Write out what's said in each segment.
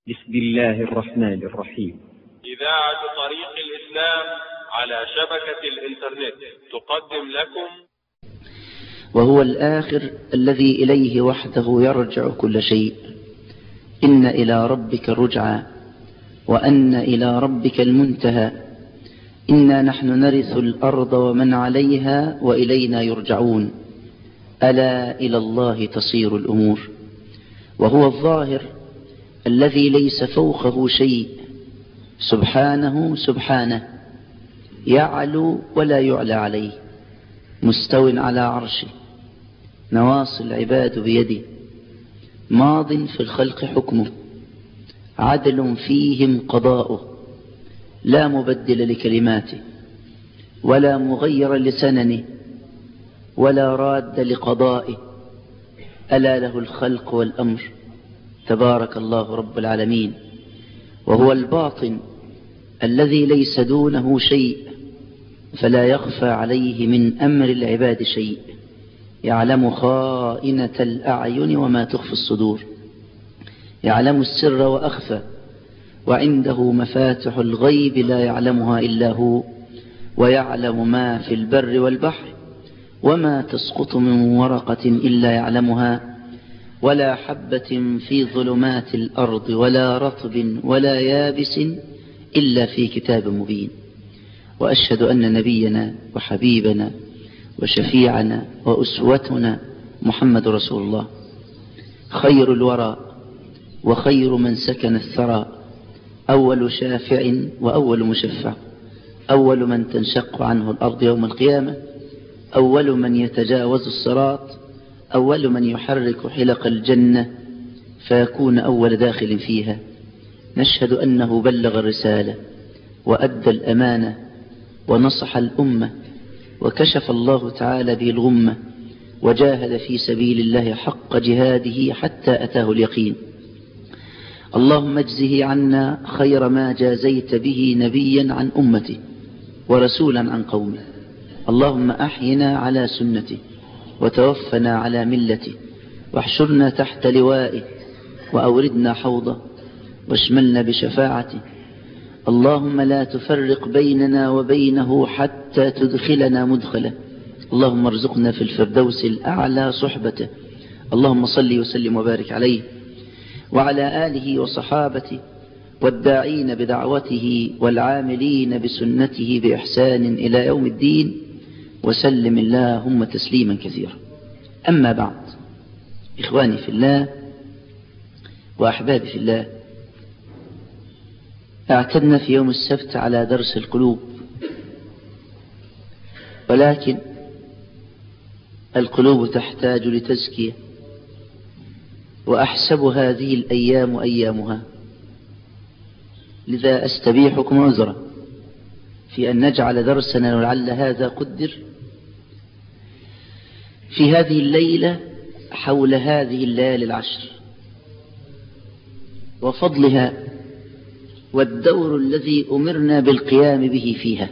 بسم الله الرحمن الرحيم. إذاعة طريق الإسلام على شبكة الإنترنت تقدم لكم. وهو الآخر الذي إليه وحده يرجع كل شيء. إن إلى ربك الرجعى وأن إلى ربك المنتهى. إنا نحن نرث الأرض ومن عليها وإلينا يرجعون. ألا إلى الله تصير الأمور. وهو الظاهر الذي ليس فوقه شيء، سبحانه يعلو ولا يعلى عليه، مستو على عرشه، نواصي العباد بيده، ماض في الخلق حكمه، عدل فيهم قضاؤه، لا مبدل لكلماته ولا مغير لسننه ولا راد لقضائه. ألا له الخلق والأمر، تبارك الله رب العالمين. وهو الباطن الذي ليس دونه شيء، فلا يخفى عليه من أمر العباد شيء. يعلم خائنة الأعين وما تخفي الصدور، يعلم السر وأخفى، وعنده مفاتح الغيب لا يعلمها إلا هو، ويعلم ما في البر والبحر، وما تسقط من ورقة إلا يعلمها، ولا حبة في ظلمات الأرض ولا رطب ولا يابس إلا في كتاب مبين. وأشهد أن نبينا وحبيبنا وشفيعنا وأسوتنا محمد رسول الله، خير الورى وخير من سكن الثرى، أول شافع وأول مشفع، أول من تنشق عنه الأرض يوم القيامة، أول من يتجاوز الصراط، أول من يحرك حلق الجنة فيكون أول داخل فيها. نشهد أنه بلغ الرسالة وأدى الأمانة ونصح الأمة، وكشف الله تعالى به الغمة، وجاهد في سبيل الله حق جهاده حتى أتاه اليقين. اللهم اجزه عنا خير ما جازيت به نبيا عن أمته ورسولا عن قومه. اللهم أحينا على سنته وتوفنا على ملته، واحشرنا تحت لوائه، وأوردنا حوضه، واشملنا بشفاعته. اللهم لا تفرق بيننا وبينه حتى تدخلنا مدخله. اللهم ارزقنا في الفردوس الأعلى صحبته. اللهم صل وسلم وبارك عليه وعلى آله وصحابته والداعين بدعوته والعاملين بسنته بإحسان إلى يوم الدين، وسلم اللهم تسليما كثيرا. أما بعد، إخواني في الله وأحبابي في الله، اعتدنا في يوم السبت على درس القلوب، ولكن القلوب تحتاج لتزكية، وأحسب هذه الأيام أيامها، لذا أستبيحكم عذرا في أن نجعل درسنا ولعل هذا قدر في هذه الليلة حول هذه الليالي العشر وفضلها والدور الذي أمرنا بالقيام به فيها.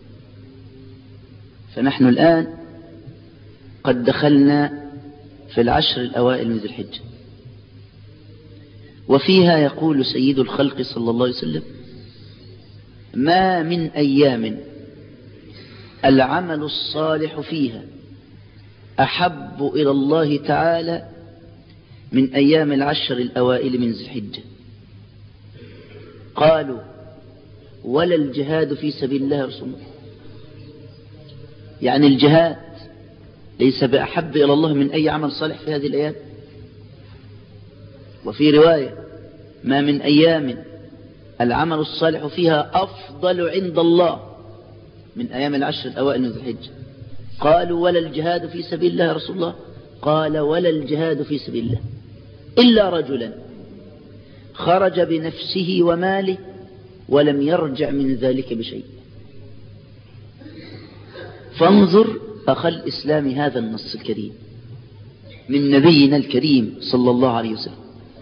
فنحن الآن قد دخلنا في العشر الأوائل من ذي الحجة، وفيها يقول سيد الخلق صلى الله عليه وسلم: ما من أيام العمل الصالح فيها أحب إلى الله تعالى من أيام العشر الأوائل من ذي الحجة. قالوا: ولا الجهاد في سبيل الله رسول الله؟ يعني الجهاد ليس بأحب إلى الله من أي عمل صالح في هذه الأيام؟ وفي رواية: ما من أيام العمل الصالح فيها أفضل عند الله من أيام العشر الأوائل من ذي الحجة. قالوا: ولا الجهاد في سبيل الله يا رسول الله؟ قال: ولا الجهاد في سبيل الله إلا رجلا خرج بنفسه وماله ولم يرجع من ذلك بشيء. فانظر أخ الإسلام هذا النص الكريم من نبينا الكريم صلى الله عليه وسلم،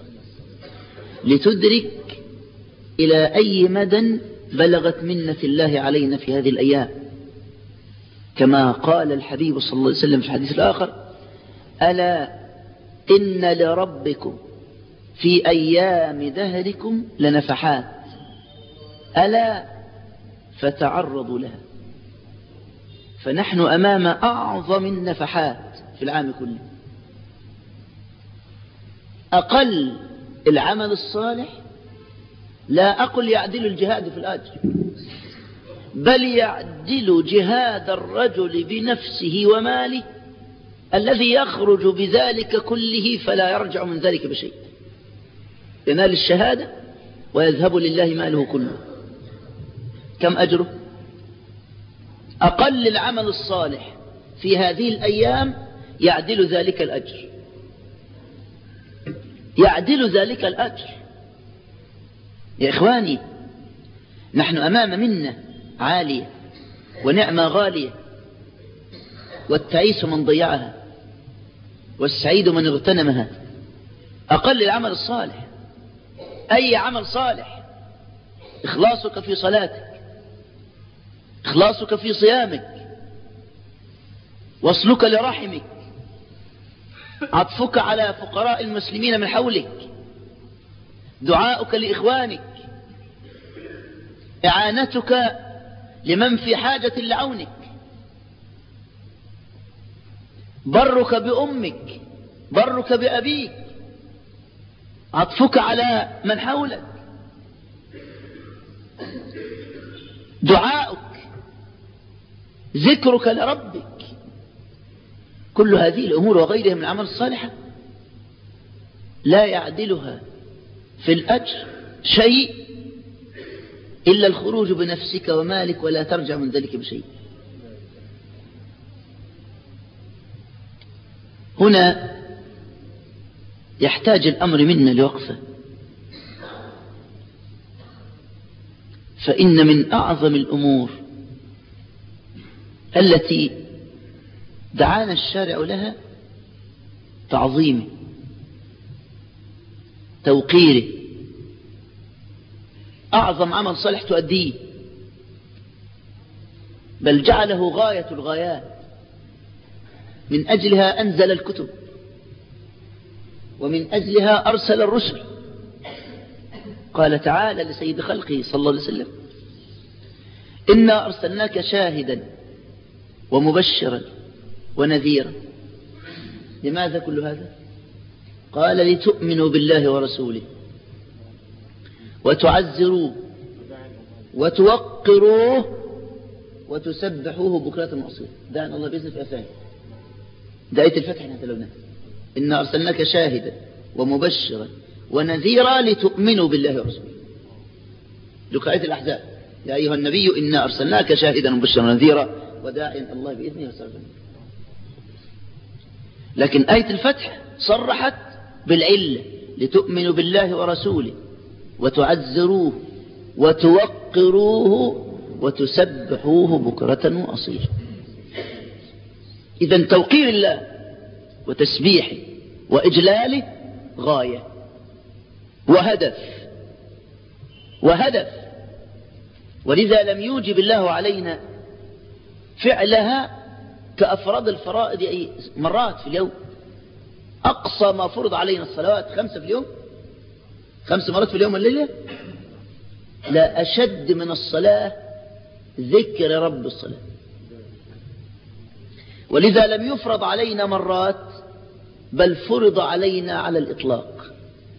لتدرك إلى أي مدى بلغت منة الله علينا في هذه الأيام. كما قال الحبيب صلى الله عليه وسلم في الحديث الآخر: ألا إن لربكم في أيام دهركم لنفحات ألا فتعرضوا لها. فنحن أمام أعظم النفحات في العام كله. أقل العمل الصالح لا أقل يعدل الجهاد في الأجر، بل يعدل جهاد الرجل بنفسه وماله الذي يخرج بذلك كله فلا يرجع من ذلك بشيء، ينال الشهادة ويذهب لله ماله كله. كم أجره؟ أقل العمل الصالح في هذه الأيام يعدل ذلك الأجر، يعدل ذلك الأجر. يا إخواني، نحن أمام منة عالية ونعمة غالية، والتعيس من ضيعها والسعيد من اغتنمها. أقل العمل الصالح، أي عمل صالح، إخلاصك في صلاتك، إخلاصك في صيامك، وصلك لرحمك، عطفك على فقراء المسلمين من حولك، دعاؤك لإخوانك، إعانتك لمن في حاجة لعونك، برك بأمك، برك بأبيك، عطفك على من حولك، دعاؤك، ذكرك لربك. كل هذه الأمور وغيرها من العمل الصالحة لا يعدلها في الأجر شيء إلا الخروج بنفسك ومالك، ولا ترجع من ذلك بشيء. هنا يحتاج الأمر منا لوقفة، فإن من أعظم الأمور التي دعانا الشارع لها تعظيمه، توقيره. أعظم عمل صالح تؤديه، بل جعله غاية الغايات، من أجلها أنزل الكتب، ومن أجلها أرسل الرسل. قال تعالى لسيد خلقه صلى الله عليه وسلم: إنا أرسلناك شاهدا ومبشرا ونذيرا. لماذا كل هذا؟ قال: لتؤمنوا بالله ورسوله وتعزروه وتوقروه وتسبحوه بكرة وأصيلا. دعنا الله بإذن في أفاهم. ده آية الفتح احنا تلوناها: إنا أرسلناك شاهدا ومبشرا ونذيرا لتؤمنوا بالله ورسوله. لك آية الأحزاب: يا أيها النبي إنا أرسلناك شاهدا ومبشرا ونذيرا وداعيا الله بإذنه وسرجا. لكن آية الفتح صرحت بالعلة: لتؤمنوا بالله ورسوله وتعزروه وتوقروه وتسبحوه بكرة وأصيلا. إذن توقير الله وتسبيحه وإجلاله غاية وهدف، ولذا لم يوجب الله علينا فعلها كأفراد الفرائض أي مرات في اليوم. أقصى ما فرض علينا الصلوات 5 في اليوم، 5 مرات في اليوم والليلة. لا أشد من الصلاة ذكر رب الصلاة، ولذا لم يفرض علينا مرات، بل فرض علينا على الإطلاق.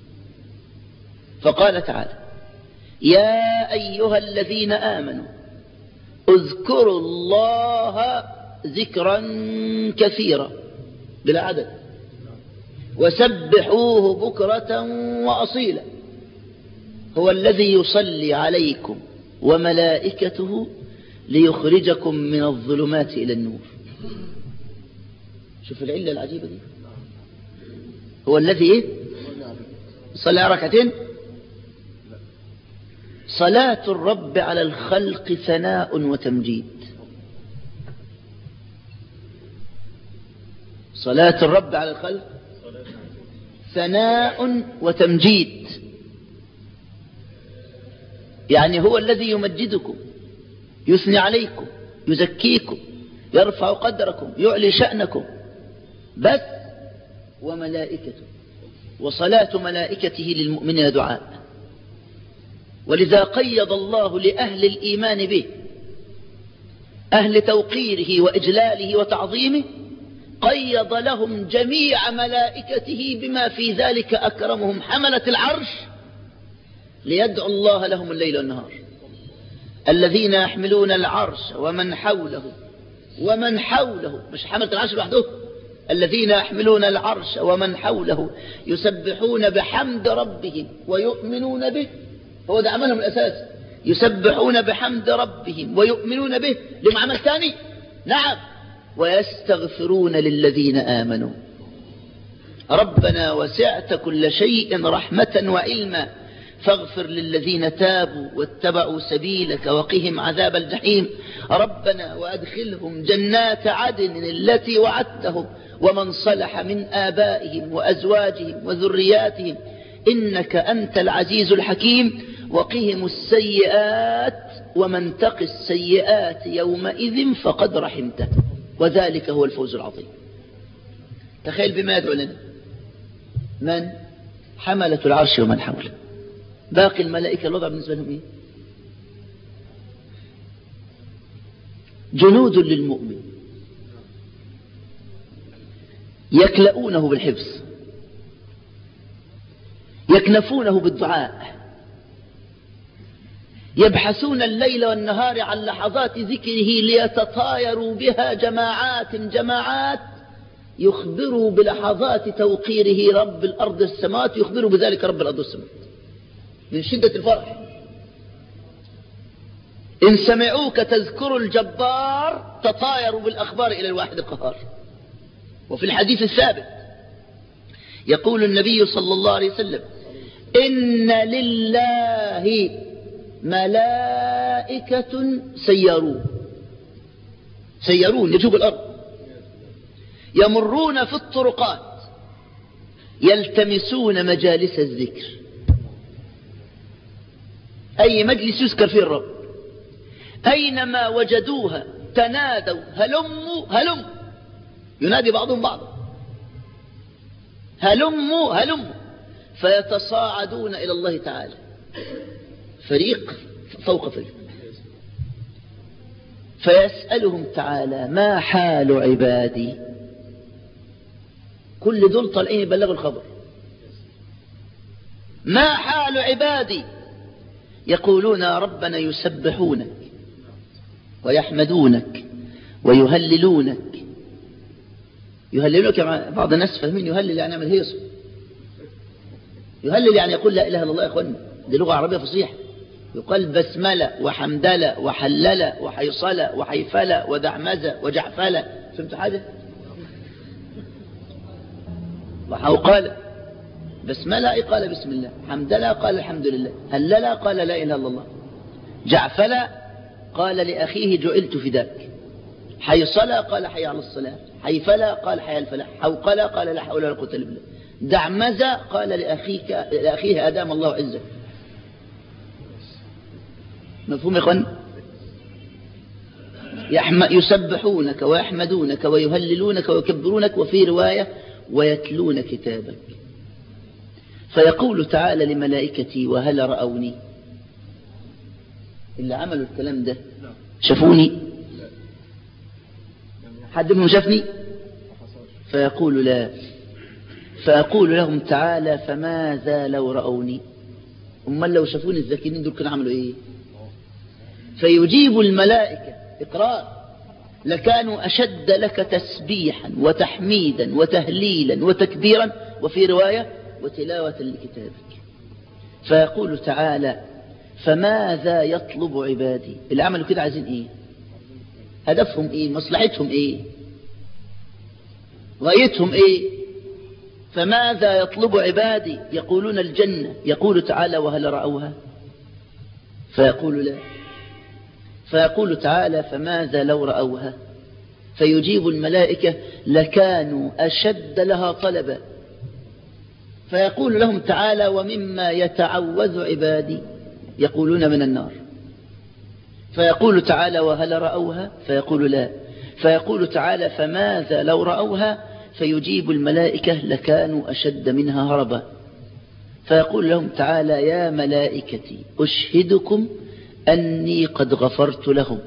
فقال تعالى: يا أيها الذين آمنوا اذكروا الله ذكرا كثيرا بلا عدد وسبحوه بكرة وأصيلا هو الذي يصلي عليكم وملائكته ليخرجكم من الظلمات إلى النور. شوف العلة العجيبة دي. هو الذي صلى 2 ركعتين. صلاة الرب على الخلق ثناء وتمجيد. صلاة الرب على الخلق ثناء وتمجيد، يعني هو الذي يمجدكم، يثني عليكم، يزكيكم، يرفع قدركم، يعلي شأنكم، بس وملائكته. وصلاة ملائكته للمؤمنين دعاء. ولذا قيض الله لأهل الإيمان به، أهل توقيره وإجلاله وتعظيمه، قيض لهم جميع ملائكته بما في ذلك أكرمهم حملة العرش، ليدعو الله لهم الليل والنهار. الذين يحملون العرش ومن حوله مش حملة العرش لوحده، الذين يحملون العرش ومن حوله يسبحون بحمد ربهم ويؤمنون به. هو ده عملهم الأساس، يسبحون بحمد ربهم ويؤمنون به. لهم عمل ثاني؟ نعم، ويستغفرون للذين آمنوا. ربنا وسعت كل شيء رحمة وعلما فاغفر للذين تابوا واتبعوا سبيلك وقهم عذاب الجحيم. ربنا وأدخلهم جنات عدن التي وعدتهم ومن صلح من آبائهم وأزواجهم وذرياتهم إنك أنت العزيز الحكيم. وقهم السيئات ومن تق السيئات يومئذ فقد رحمته وذلك هو الفوز العظيم. تخيل بما يدعو لنا من حملة العرش ومن حوله. باقي الملائكة الوضع بالنسبة لهم إيه؟ جنود للمؤمن يكلؤونه بالحفظ، يكنفونه بالدعاء، يبحثون الليل والنهار عن لحظات ذكره ليتطايروا بها جماعات يخبروا بلحظات توقيره رب الأرض السماوات، يخبروا بذلك رب الأرض السماوات من شدة الفرح. إن سمعوك تذكر الجبار تطايروا بالأخبار إلى الواحد القهار. وفي الحديث الثابت يقول النبي صلى الله عليه وسلم إن لله ملائكة سيارون يجوب الأرض، يمرون في الطرقات يلتمسون مجالس الذكر. أي مجلس يذكر فيه الرب أينما وجدوها تنادوا هلموا ينادي بعضهم بعضا هلموا فيتصاعدون إلى الله تعالى فريق فوق فريق، فيسألهم تعالى ما حال عبادي. كل دول طالعين يبلغوا الخبر. ما حال عبادي؟ يقولون يا ربنا يسبحونك ويحمدونك ويهللونك. يهللونك بعض الناس فاهمين يهلل يعني يعمل هيص. يهلل يعني يقول لا إله إلا الله يا أخوان، دي لغة عربية فصيحة. يقال بسملة وحمدلة وحللة وحيصلة وحيفلة ودعمزة وجعفلة. فهمت حاجة؟ وحوقالة. بسملة قال بسم الله، حمدلة قال الحمد لله، هللة قال لا إله إلا الله، جعفلة قال لأخيه جعلت فداك، حيصلة قال حي على الصلاة، حيفلة قال حي على الفلاح، حوقلة قال لا حول ولا قوة إلا بالله، دعمزة قال لأخيه أدام الله عزه. مفهوم يا إخوان؟ يسبحونك ويحمدونك ويهللونك ويكبرونك، وفي رواية ويتلون كتابك. فيقول تعالى لملائكتي وهل رأوني؟ اللي عملوا الكلام ده شافوني؟ حد منهم شافني؟ فيقول لا. فأقول لهم تعالى فماذا لو رأوني؟ أمال لو شافوني الذاكرين دول كانوا عملوا إيه؟ فيجيب الملائكة إقرار لكانوا أشد لك تسبيحا وتحميدا وتهليلا وتكبيرا، وفي رواية وتلاوة لكتابك. فيقول تعالى فماذا يطلب عبادي؟ اللي عملوا كده عايزين إيه؟ هدفهم إيه؟ مصلحتهم إيه؟ غايتهم إيه؟ فماذا يطلب عبادي؟ يقولون الجنة. يقول تعالى وهل رأوها؟ فيقول لا. فيقول تعالى فماذا لو رأوها؟ فيجيب الملائكة لكانوا أشد لها طلبا. فيقول لهم تعالى ومما يتعوذ عبادي؟ يقولون من النار. فيقول تعالى وهل رأوها؟ فيقول لا. فيقول تعالى فماذا لو رأوها؟ فيجيب الملائكة لكانوا أشد منها هربا، فيقول لهم تعالى يا ملائكتي أشهدكم أني قد غفرت لهم.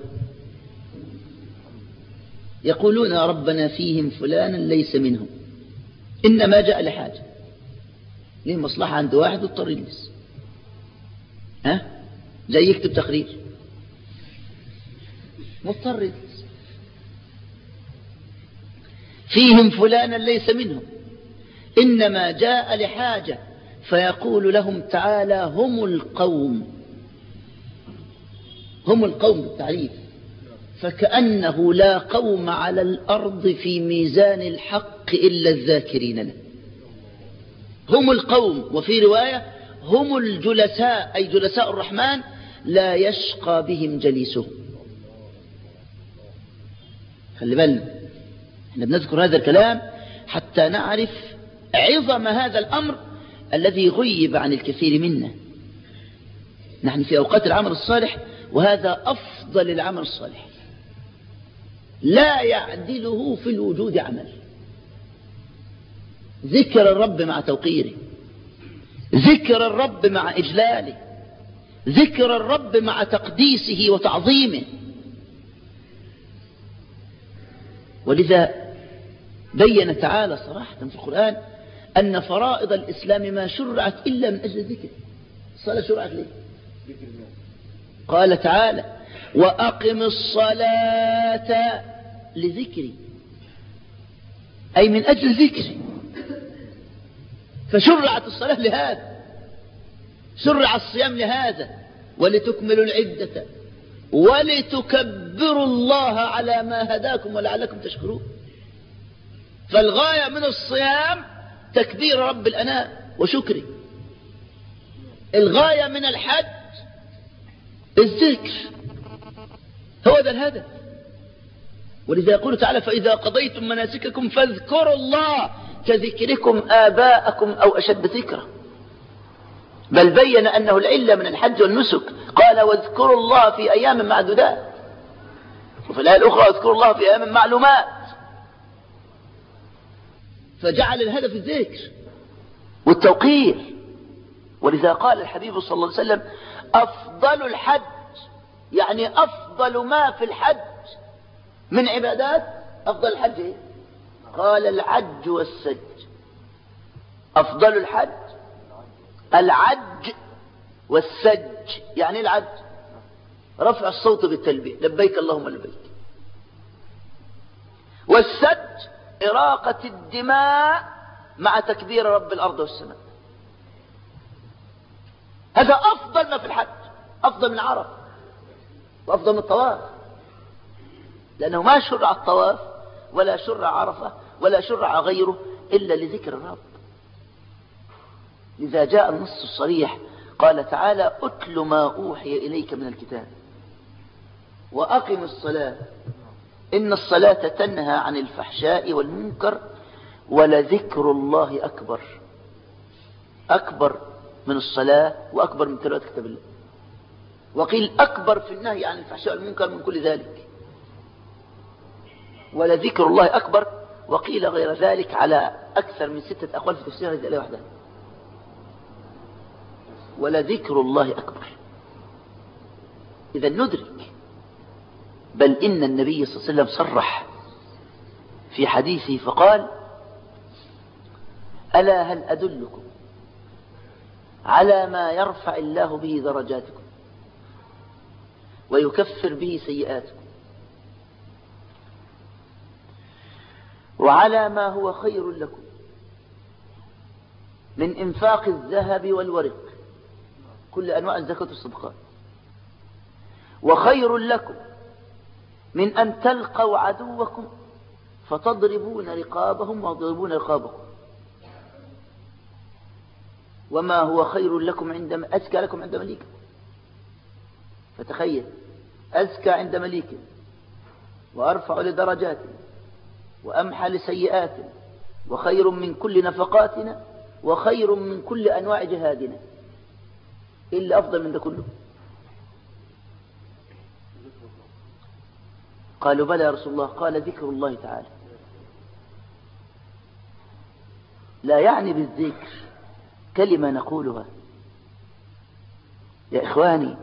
يقولون يا ربنا فيهم فلانا ليس منهم، إنما جاء لحاجة، ليه مصلحة عند واحد واضطر يجلس، زي يكتب تقرير مضطر يجلس. فيهم فلانا ليس منهم إنما جاء لحاجة، فيقول لهم تعالى هم القوم بالتعريف، فكأنه لا قوم على الأرض في ميزان الحق إلا الذاكرين له. هم القوم، وفي رواية هم الجلساء، أي جلساء الرحمن لا يشقى بهم جليسهم. خلي بالنا احنا بنذكر هذا الكلام حتى نعرف عظم هذا الأمر الذي غيب عن الكثير منا. نحن في أوقات العمل الصالح، وهذا أفضل العمل الصالح، لا يعدله في الوجود عمل. ذكر الرب مع توقيره، ذكر الرب مع إجلاله، ذكر الرب مع تقديسه وتعظيمه. ولذا بين تعالى صراحة في القرآن أن فرائض الإسلام ما شرعت إلا من أجل الذكر. الصلاة شرعت ليه؟ قال تعالى وأقم الصلاة لذكري، أي من أجل ذكري. فشرعت الصلاة لهذا، شرع الصيام لهذا، ولتكملوا العدة ولتكبروا الله على ما هداكم ولعلكم تشكرون. فالغاية من الصيام تكبير رب الأنام وشكره. الغاية من الحج الذكر، هو ذا الهدف. ولذا يقول تعالى فإذا قضيتم مناسككم فاذكروا الله كذكركم آباءكم أو أشد ذكرا. بل بين أنه العلة من الحج والنسك، قال واذكروا الله في أيام معدودات، وفي الآية الأخرى واذكروا الله في أيام معلومات. فجعل الهدف الذكر والتوقير. ولذا قال الحبيب صلى الله عليه وسلم أفضل الحج، يعني أفضل ما في الحج من عبادات، أفضل الحج إيه؟ قال العج والسج. أفضل الحج العج والسج. يعني العج رفع الصوت بالتلبية لبيك اللهم لبيك، والسج إراقة الدماء مع تكبير رب الأرض والسماء. هذا أفضل ما في الحج، أفضل من عرفة وأفضل من الطواف، لأنه ما شرع الطواف ولا شرع عرفة ولا شرع غيره إلا لذكر الرب. لذا جاء النص الصريح قال تعالى أتل ما أوحي إليك من الكتاب وأقم الصلاة إن الصلاة تنهى عن الفحشاء والمنكر ولذكر الله أكبر. أكبر من الصلاة وأكبر من تلاوة كتاب الله. وقيل أكبر في النهي عن الفحشاء والمنكر من كل ذلك، ولذكر الله أكبر. وقيل غير ذلك على أكثر من 6 أقوال في تفسير هذه الآية وحدها. ولذكر الله أكبر. إذا ندرك، بل إن النبي صلى الله عليه وسلم صرح في حديثه فقال ألا هل أدلكم على ما يرفع الله به درجاتكم ويكفر به سيئاتكم وعلى ما هو خير لكم من إنفاق الذهب والورق، كل أنواع الزكاة والصدقات، وخير لكم من أن تلقوا عدوكم فتضربون رقابهم ويضربون رقابكم، وما هو خير لكم عندما أزكى لكم عند مليك. فتخيل، أزكى عند مليك وأرفع لدرجاته وأمحى لسيئاته وخير من كل نفقاتنا وخير من كل أنواع جهادنا. إلا أفضل من ده كله؟ قالوا بلى يا رسول الله. قال ذكر الله تعالى. لا يعني بالذكر كلمة نقولها. يا إخواني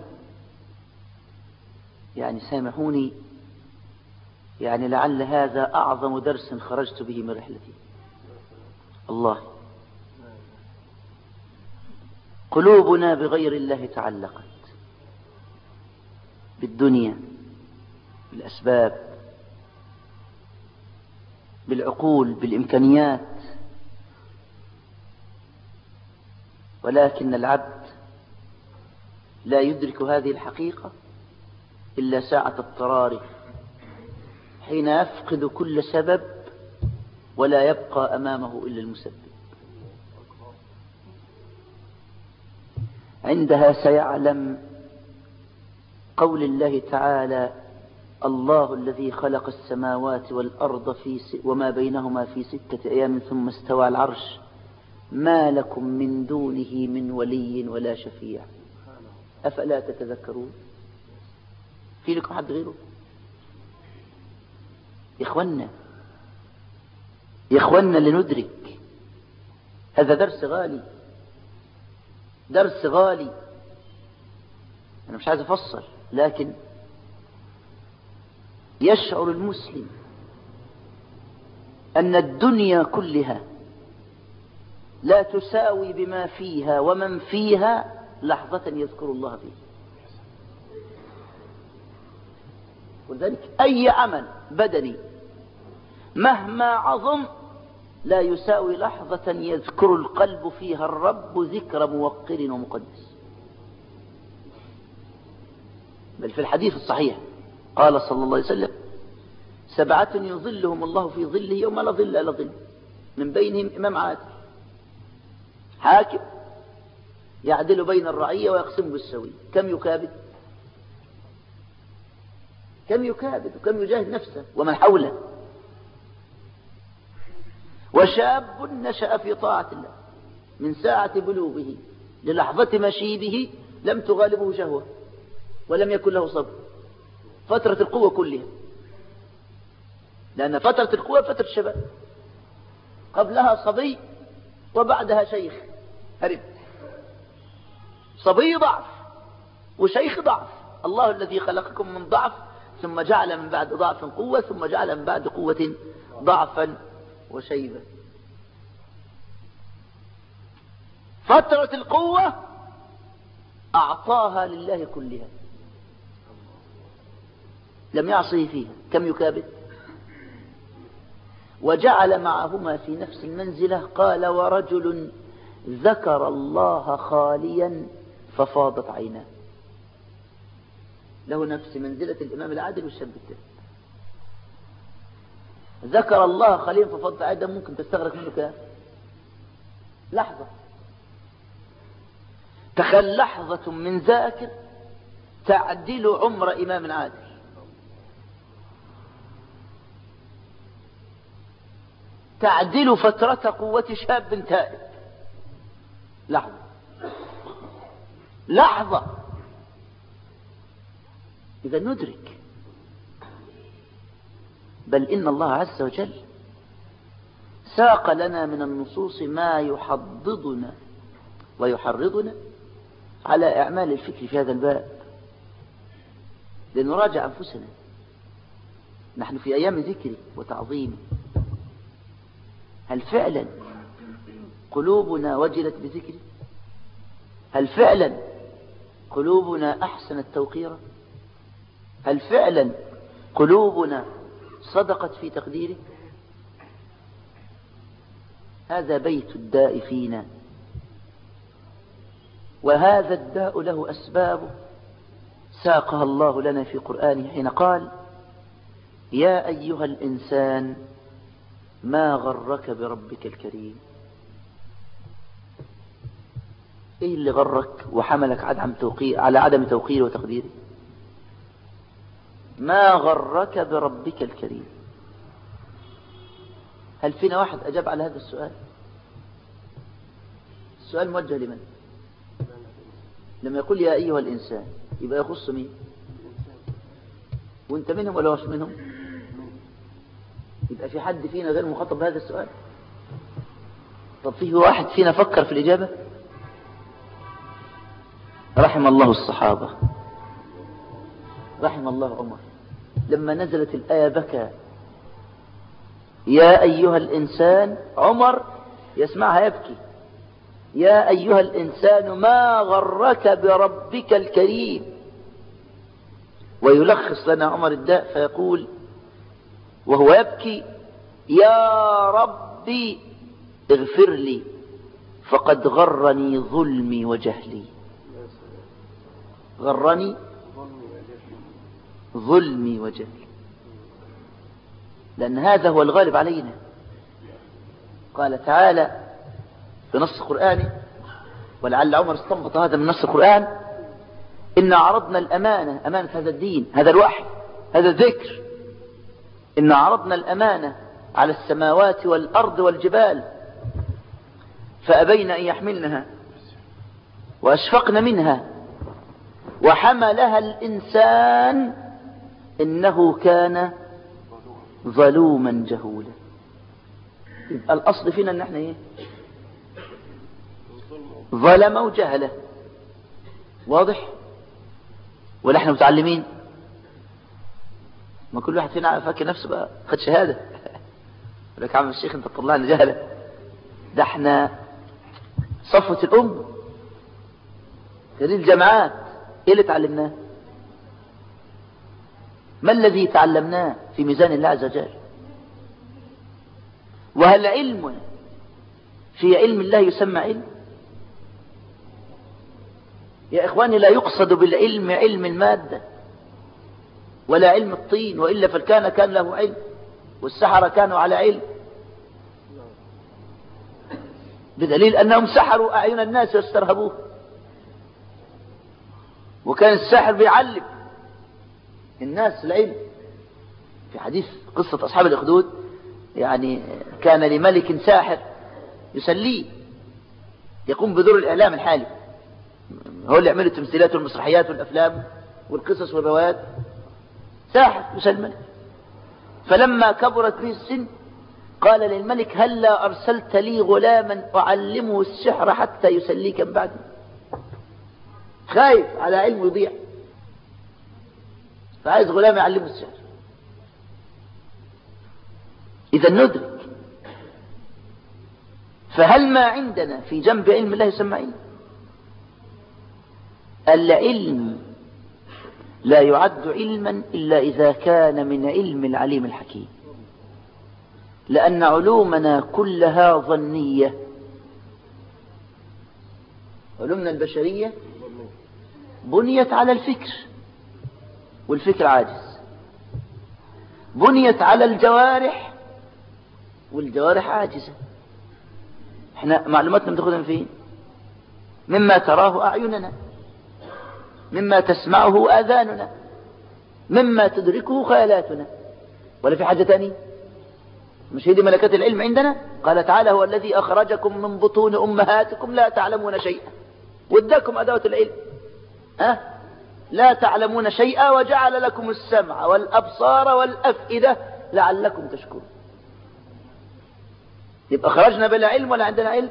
يعني سامحوني، يعني لعل هذا أعظم درس خرجت به من رحلتي. الله، قلوبنا بغير الله تعلقت، بالدنيا، بالأسباب، بالعقول، بالإمكانيات. ولكن العبد لا يدرك هذه الحقيقة إلا ساعة اضطراره، حين يفقد كل سبب ولا يبقى أمامه إلا المسبب. عندها سيعلم قول الله تعالى: الله الذي خلق السماوات والأرض وما بينهما في 6 أيام ثم استوى على العرش ما لكم من دونه من ولي ولا شفيع أفلا تتذكرون. في لكم حد غيره؟ يا إخوانا لندرك هذا درس غالي، درس غالي. أنا مش عايز أفصل، لكن يشعر المسلم أن الدنيا كلها لا تساوي بما فيها ومن فيها لحظة يذكر الله فيه. ولذلك أي عمل بدني مهما عظم لا يساوي لحظة يذكر القلب فيها الرب ذكر موقر ومقدس. بل في الحديث الصحيح قال صلى الله عليه وسلم: 7 يظلهم الله في ظله يوم لا ظل إلا ظله، من بينهم إمام عادل، حاكم يعدل بين الرعية ويقسم بالسوي. كم يكابد وكم يجاهد نفسه ومن حوله. وشاب نشأ في طاعة الله من ساعة بلوغه للحظة مشيبه لم تغالبه شهوة ولم يكن له صبر. فترة القوة كلها، لأن فترة القوة فترة الشباب، قبلها صبي وبعدها شيخ هرب. صبي ضعف وشيخ ضعف. الله الذي خلقكم من ضعف ثم جعل من بعد ضعف قوة ثم جعل من بعد قوة ضعفا وشيبة. فترة القوة أعطاها لله كلها، لم يعصه فيها. كم يكابد. وجعل معهما في نفس المنزلة. قال: ورجل ذكر الله خاليا ففاضت عيناه. له نفس منزلة الإمام العادل والشاب التاني. ذكر الله خاليا ففاضت عيناه، ممكن تستغرق منه كام؟ لحظة. تخيل لحظة من ذاكر تعدل عمر إمام عادل. تعدل فترة قوة شاب تائب. لحظة. إذا ندرك. بل إن الله عز وجل ساق لنا من النصوص ما يحضضنا ويحرضنا على إعمال الفكر في هذا الباب. لنراجع أنفسنا. نحن في أيام ذكر وتعظيم. هل فعلا قلوبنا وجلت بذكره؟ هل فعلا قلوبنا أحسنت توقيره؟ هل فعلا قلوبنا صدقت في تقديره؟ هذا بيت الداء فينا، وهذا الداء له أسبابه ساقها الله لنا في قرآنه حين قال: يا أيها الإنسان ما غرك بربك الكريم. إيه اللي غرك وحملك على عدم توقيره وتقديره؟ ما غرك بربك الكريم. هل فينا واحد أجاب على هذا السؤال؟ السؤال موجه لمن؟ لما يقول يا أيها الإنسان يبقى يخص مين؟ وانت منهم ولا مش منهم؟ يبقى في حد فينا غير مخاطب بهذا السؤال؟ طب فيه واحد فينا فكر في الإجابة؟ رحم الله الصحابة، رحم الله عمر، لما نزلت الآية بكى. يا أيها الإنسان، عمر يسمعها يبكي، يا أيها الإنسان ما غرك بربك الكريم. ويلخص لنا عمر الداء فيقول وهو يبكي: يا ربي اغفر لي فقد غرني ظلمي وجهلي. غرني ظلمي وجهلي، لأن هذا هو الغالب علينا. قال تعالى في نص قرآني، ولعل عمر استنبط هذا من نص القرآن: إن عرضنا الأمانة، أمانة هذا الدين، هذا الوحي، هذا الذكر، إن عرضنا الأمانة على السماوات والأرض والجبال فأبين أن يحملنها وأشفقن منها وحملها الإنسان إنه كان ظلوما جهولا. يبقى الأصل فينا إن احنا إيه؟ ظلم وجهله. واضح؟ ولا احنا متعلمين؟ ما كل واحد فينا فاكر نفسه بقى خد شهادة. يقول لك يا عم الشيخ انت تطلعنا جهلة، ده احنا صفوة الأم، خريج الجامعات. ايه اللي تعلمناه؟ ما الذي تعلمناه في ميزان الله عز وجل؟ وهل علمنا في علم الله يسمى علم؟ يا إخواني، لا يقصد بالعلم علم المادة ولا علم الطين، وإلا فالكان له علم والسحرة كانوا على علم، بدليل أنهم سحروا أعين الناس واسترهبوه. وكان الساحر بيعلم الناس العلم. في حديث قصة أصحاب الأخدود، يعني كان لملك ساحر يسليه، يقوم بدور الإعلام الحالي، هو اللي يعمل التمثيلات والمسرحيات والأفلام والقصص والروايات، ساحر يسلي الملك. فلما كبرت به السن قال للملك: هلا أرسلت لي غلاما أعلمه السحر حتى يسليك من بعدي. خايف على علمه يضيع، فعايز غلام يعلمه السحر. إذا ندرك، فهل ما عندنا في جنب علم الله يسمى علم؟ العلم لا يعد علما إلا إذا كان من علم العليم الحكيم، لأن علومنا كلها ظنية. علومنا البشرية بنيت على الفكر، والفكر عاجز. بنيت على الجوارح، والجوارح عاجزة. احنا معلوماتنا بتاخدها من فين؟ مما تراه أعيننا، مما تسمعه آذاننا، مما تدركه خيالاتنا. ولا في حاجة تانية؟ مش هي دي ملكات العلم عندنا؟ قال تعالى: هو الذي أخرجكم من بطون أمهاتكم لا تعلمون شيئا، واداكم أدوات العلم، لا تعلمون شيئا، وجعل لكم السمع والأبصار والأفئدة لعلكم تشكرون. يبقى خرجنا بلا علم ولا عندنا علم؟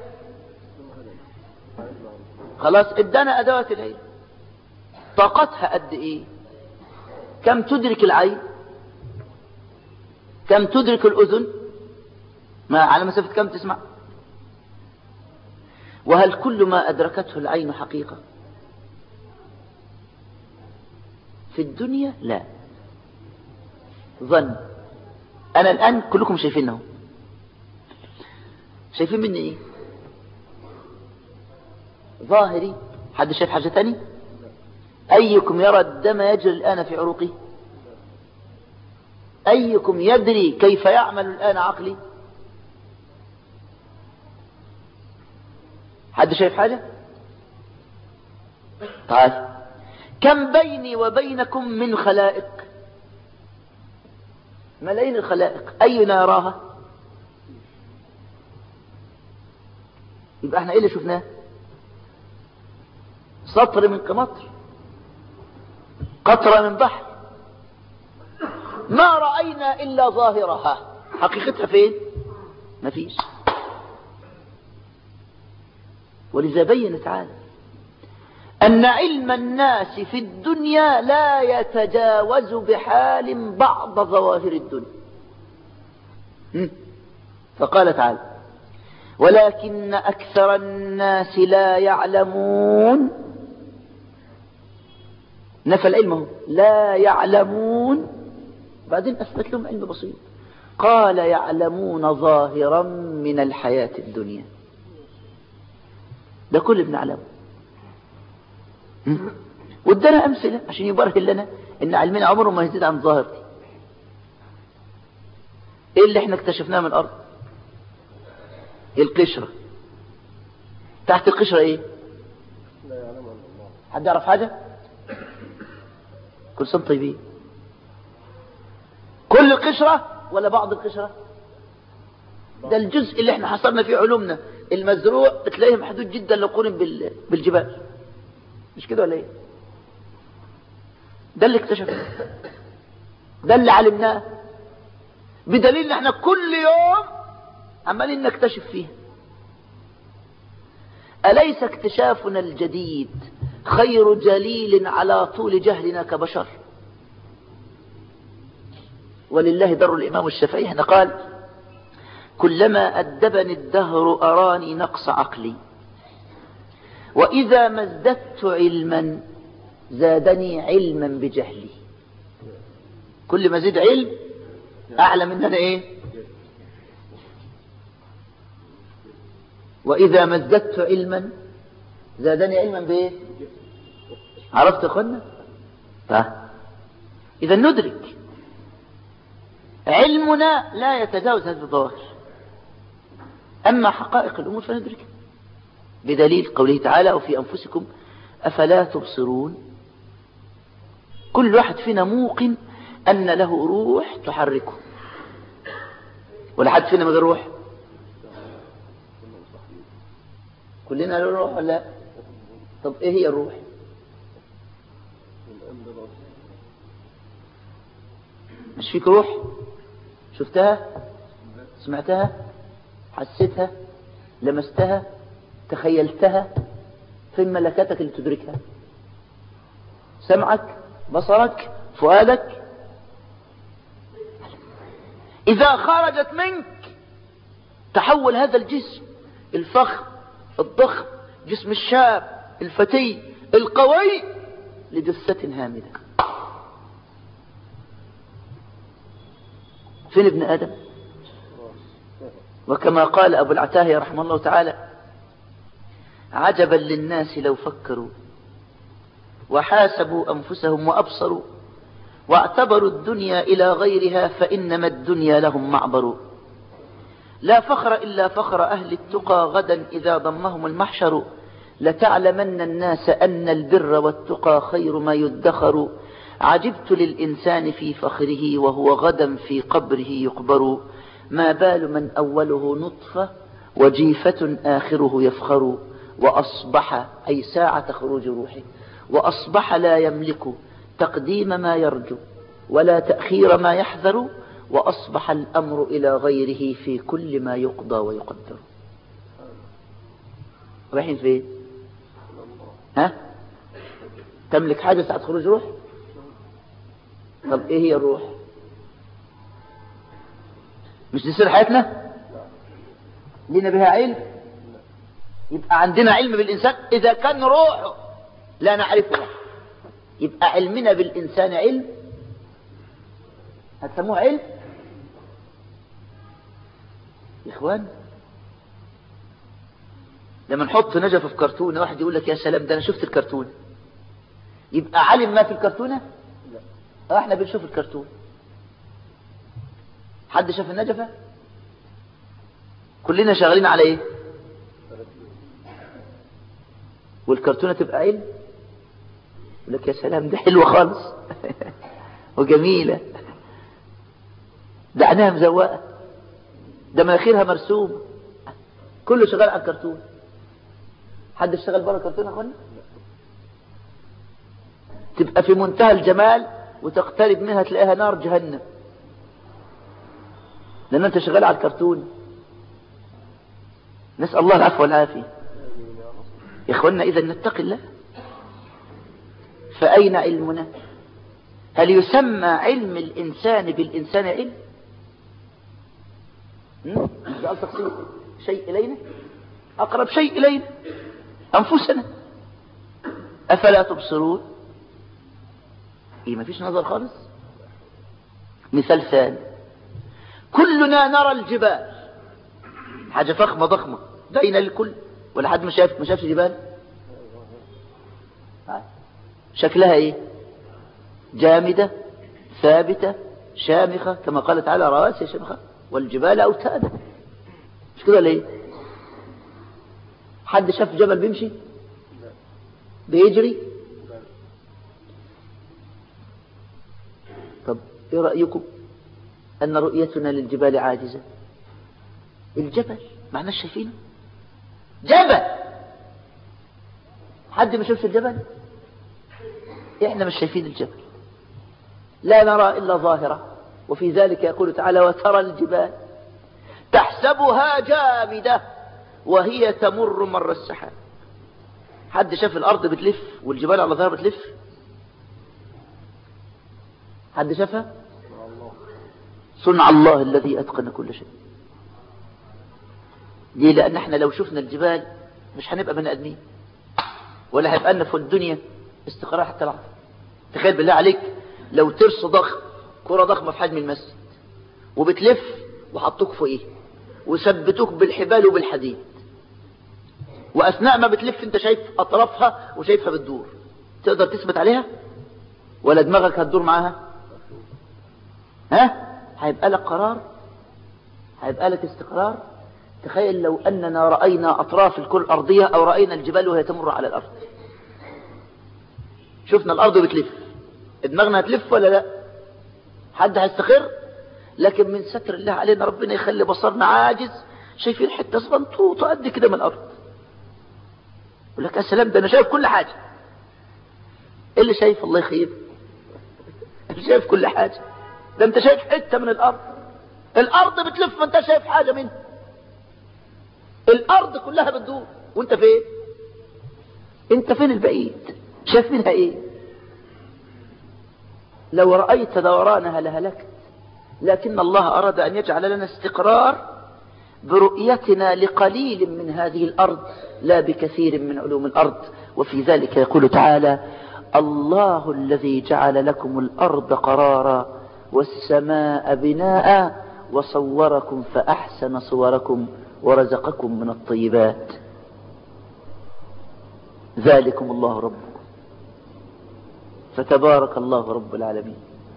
خلاص ادانا أدوات العلم. طاقتها قد ايه؟ كم تدرك العين؟ كم تدرك الأذن؟ ما على مسافة كم تسمع؟ وهل كل ما أدركته العين حقيقة في الدنيا؟ لا، ظن. أنا الآن كلكم شايفينه، شايفين مني إيه؟ ظاهري. حد شايف حاجة تاني؟ أيكم يرى الدم يجري الآن في عروقه؟ أيكم يدري كيف يعمل الآن عقلي؟ حد شايف حاجة؟ تعال، كم بيني وبينكم من خلائق؟ ملايين الخلائق، أينا يراها؟ يبقى احنا ايه اللي شفناه؟ سطر من قمطر، قطرة من بحر، ما رأينا إلا ظاهرها. حقيقتها فين؟ مفيش. ولذا بين تعالى أن علم الناس في الدنيا لا يتجاوز بحال بعض ظواهر الدنيا. فقال تعالى ولكن أكثر الناس لا يعلمون. نفى العلم، لا يعلمون، بعدين أثبت لهم علم بسيط، قال يعلمون ظاهرا من الحياة الدنيا. ده كل بنعلمه. وادانا أمثلة عشان يبرهن لنا إن علمنا عمره ما يزيد عن ظاهرتي. إيه اللي احنا اكتشفناه من الأرض؟ القشرة. تحت القشرة إيه؟ حد يعرف حاجة؟ كل سنة طيبين. كل القشرة ولا بعض القشرة؟ ده الجزء اللي احنا حصلنا فيه علومنا المزروع تلاقيه محدود جدا لو قارن بالجبال. مش كده ولا ايه؟ ده اللي اكتشفناه، ده اللي علمناه، بدليل ان احنا كل يوم عمالين نكتشف فيه. أليس اكتشافنا الجديد خير دليل على طول جهلنا كبشر؟ ولله در الإمام الشافعي هنا قال كلما أدبني الدهر أراني نقص عقلي، وإذا ما ازددت علما زادني علما بجهلي. كل ما زيد علم أعلى مننا إيه؟ وإذا ما ازددت علما زادني علما بإيه؟ عرفت يا أخوانا؟ إذا ندرك علمنا لا يتجاوز هذه الظواهر، أما حقائق الأمور فندركها بدليل قوله تعالى وفي أنفسكم أفلا تبصرون. كل واحد فينا موقن أن له روح تحركه، ولا حد فينا من غير روح؟ كلنا له روح ولا لا؟ طب إيه هي الروح؟ مش فيك روح؟ شفتها؟ سمعتها؟ حسيتها؟ لمستها؟ تخيلتها؟ فين ملكاتك اللي تدركها؟ سمعك؟ بصرك؟ فؤادك؟ إذا خرجت منك تحول هذا الجسم الفخم الضخم، جسم الشاب الفتي القوي، لجثة هامدة. فين ابن آدم؟ وكما قال أبو العتاهية رحمه الله تعالى عجبا للناس لو فكروا وحاسبوا أنفسهم وأبصروا واعتبروا الدنيا إلى غيرها فإنما الدنيا لهم معبر. لا فخر إلا فخر أهل التقى غدا إذا ضمهم المحشر. لتعلمن الناس أن البر والتقى خير ما يدخر. عجبت للإنسان في فخره وهو غدا في قبره يقبر. ما بال من أوله نطفة وجيفة آخره يفخر. وأصبح أي ساعة خروج روحه وأصبح لا يملك تقديم ما يرجو ولا تأخير ما يحذر. وأصبح الأمر إلى غيره في كل ما يقضى ويقدر. رايحين فين؟ ها؟ تملك حاجة ساعة خروج روح؟ طب إيه هي الروح؟ مش دي سر حياتنا؟ لنا بها علم؟ يبقى عندنا علم بالإنسان. إذا كان روحه لا نعرفها يبقى علمنا بالإنسان علم. هتسموه علم يا إخوان؟ لما نحط نجفة في كرتونة واحد يقول لك يا سلام ده أنا شفت الكرتونة، يبقى علم ما في الكرتونة؟ احنا بنشوف الكرتون. حد شاف النجفة؟ كلنا شغالين على ايه؟ والكرتونة تبقى علم؟ يقول لك يا سلام ده حلوة خالص وجميلة، ده عينها مزوقة، ده مناخيرها مرسوم، كله شغال على الكرتون. حد اشتغل بره الكرتون يا اخوانا؟ تبقى في منتهى الجمال وتقترب منها تلاقيها نار جهنم، لأن أنت شغال على الكرتون. نسأل الله العفو والعافية. يا إخوانا إذا نتقي الله. فأين علمنا؟ هل يسمى علم الإنسان بالإنسان علم؟ سؤال تقصير شيء إلينا، أقرب شيء إلينا أنفسنا. أفلا تبصرون؟ إيه ما فيش نظر خالص. مثال ثاني، كلنا نرى الجبال، حاجة فخمة ضخمة باينة للكل، ولا حد ما شافش جبال؟ شكلها ايه؟ جامدة ثابتة شامخة، كما قال تعالى رواسي شامخة والجبال أوتادا. مش كده ولا ايه؟ حد شاف جبل بيمشي بيجري؟ طب ايه رأيكم أن رؤيتنا للجبال عاجزة؟ الجبل معناش شايفينه، جبل. حد ما شافش الجبل؟ احنا مش شايفين الجبل، لا نرى إلا ظاهرة. وفي ذلك يقول تعالى وترى الجبال تحسبها جامدة وهي تمر مر السحاب. حد شاف الأرض بتلف والجبال على ظهرها بتلف؟ حد شافها؟ صنع الله الذي أتقن كل شيء. ليه؟ لأن احنا لو شفنا الجبال مش هنبقى بني آدمين، ولا هيبقى لنا في الدنيا استقرار حتى لحظة. تخيل بالله عليك لو ترس ضخم، كرة ضخمة في حجم المسجد، وبتلف وحطوك فوقيه وثبتوك بالحبال وبالحديد، وأثناء ما بتلف انت شايف أطرافها وشايفها بتدور، تقدر تثبت عليها ولا دماغك هتدور معاها؟ ها؟ هيبقى لك قرار، هيبقى لك استقرار. تخيل لو أننا رأينا أطراف الكرة الأرضية أو رأينا الجبال وهي تمر على الأرض، شفنا الأرض بتلف، دماغنا هتلف ولا لا؟ حد هيستقر؟ لكن من ستر الله علينا ربنا يخلي بصرنا عاجز، شايفين حتة صغنطوطة قد كده من الأرض. يقول لك يا سلام ده أنا شايف كل حاجة. إيه اللي شايف؟ الله يخيب، اللي شايف كل حاجة ده أنت شايف حتة من الأرض. الأرض بتلف وأنت شايف حاجة منها، الأرض كلها بتدور وأنت فين؟ أنت فين البعيد؟ شايف منها إيه؟ لو رأيت دورانها لهلكت، لكن الله أراد أن يجعل لنا استقرار برؤيتنا لقليل من هذه الأرض لا بكثير من علوم الأرض. وفي ذلك يقول تعالى الله الذي جعل لكم الأرض قرارا والسماء بناء وصوركم فأحسن صوركم ورزقكم من الطيبات ذلكم الله ربكم فتبارك الله رب العالمين.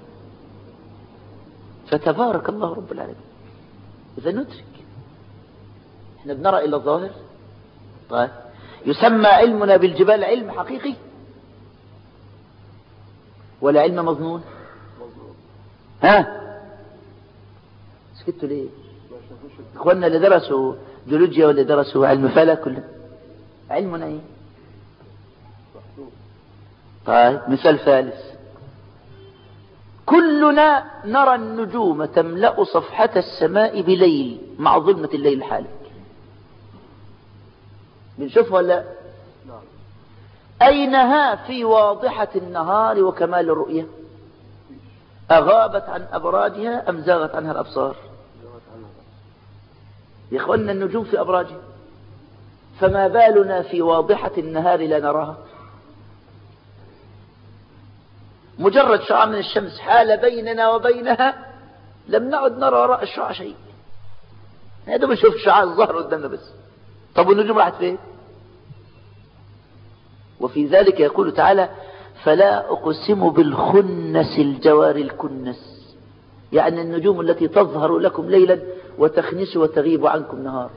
فتبارك الله رب العالمين. إذا ندرك احنا بنرى إلى الظاهر. طيب يسمى علمنا بالجبال علم حقيقي ولا علم مظنون؟ ها سكتوا ليه؟ اخواننا اللي درسوا جيولوجيا واللي درسوا علم فلك كله علمنا ايه؟ طيب مثال ثالث، كلنا نرى النجوم تملأ صفحة السماء بليل مع ظلمة الليل الحالك. بنشوفها ولا؟ أينها في واضحة النهار وكمال الرؤية؟ أغابت عن أبراجها أم زاغت عنها الأبصار؟ يا إخواننا النجوم في أبراجها، فما بالنا في واضحة النهار لا نراها؟ مجرد شعاع من الشمس حال بيننا وبينها لم نعد نرى وراء الشعاع شيء، هذا بنشوف شعاع الظهر قدامنا بس. طب والنجوم راحت فين؟ وفي ذلك يقول تعالى فلا أقسم بالخنس الجوار الكنس، يعني النجوم التي تظهر لكم ليلا وتخنس وتغيب عنكم نهار.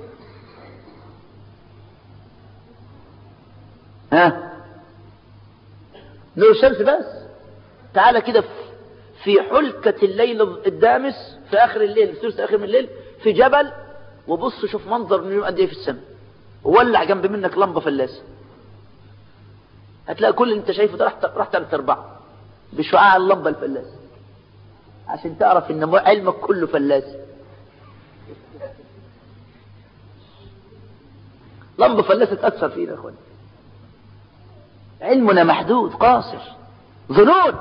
ها نور الشمس بس. تعالى كده في حلكة الليل الدامس في آخر الليل، في ثلث آخر من الليل، في جبل، وبص شوف منظر النجوم قد ايه في السماء، وولع جنب منك لمبة فلاسة، هتلاقي كل اللي انت شايفه ده راح 3/4 بشعاع اللمبة الفلاسة، عشان تعرف ان علمك كله فلاسة. لمبة فلاسة تأثر فينا يا اخوان. علمنا محدود قاصر، ظنون.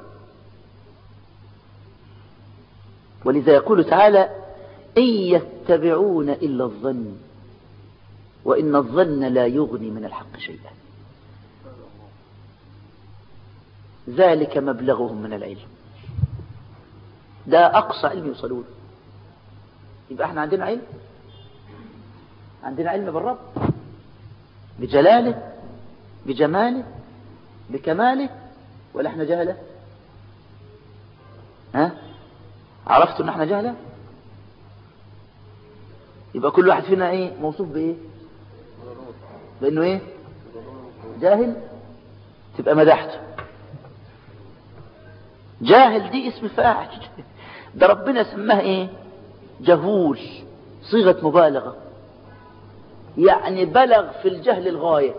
ولذا يقول تعالى: إن يتبعون إلا الظن وإن الظن لا يغني من الحق شيئا. ذلك مبلغهم من العلم. ده أقصى علم يوصلون. يبقى احنا عندنا علم، عندنا علم بالرب، بجلاله، بجماله، بكماله، ولا احنا جهله؟ عرفتوا ان احنا جهله؟ يبقى كل واحد فينا ايه موصوف بايه؟ بانه ايه؟ جاهل. تبقى مدحته جاهل، دي اسم فاعل. ده ربنا سماه ايه؟ جهول، صيغة مبالغة، يعني بلغ في الجهل الغاية.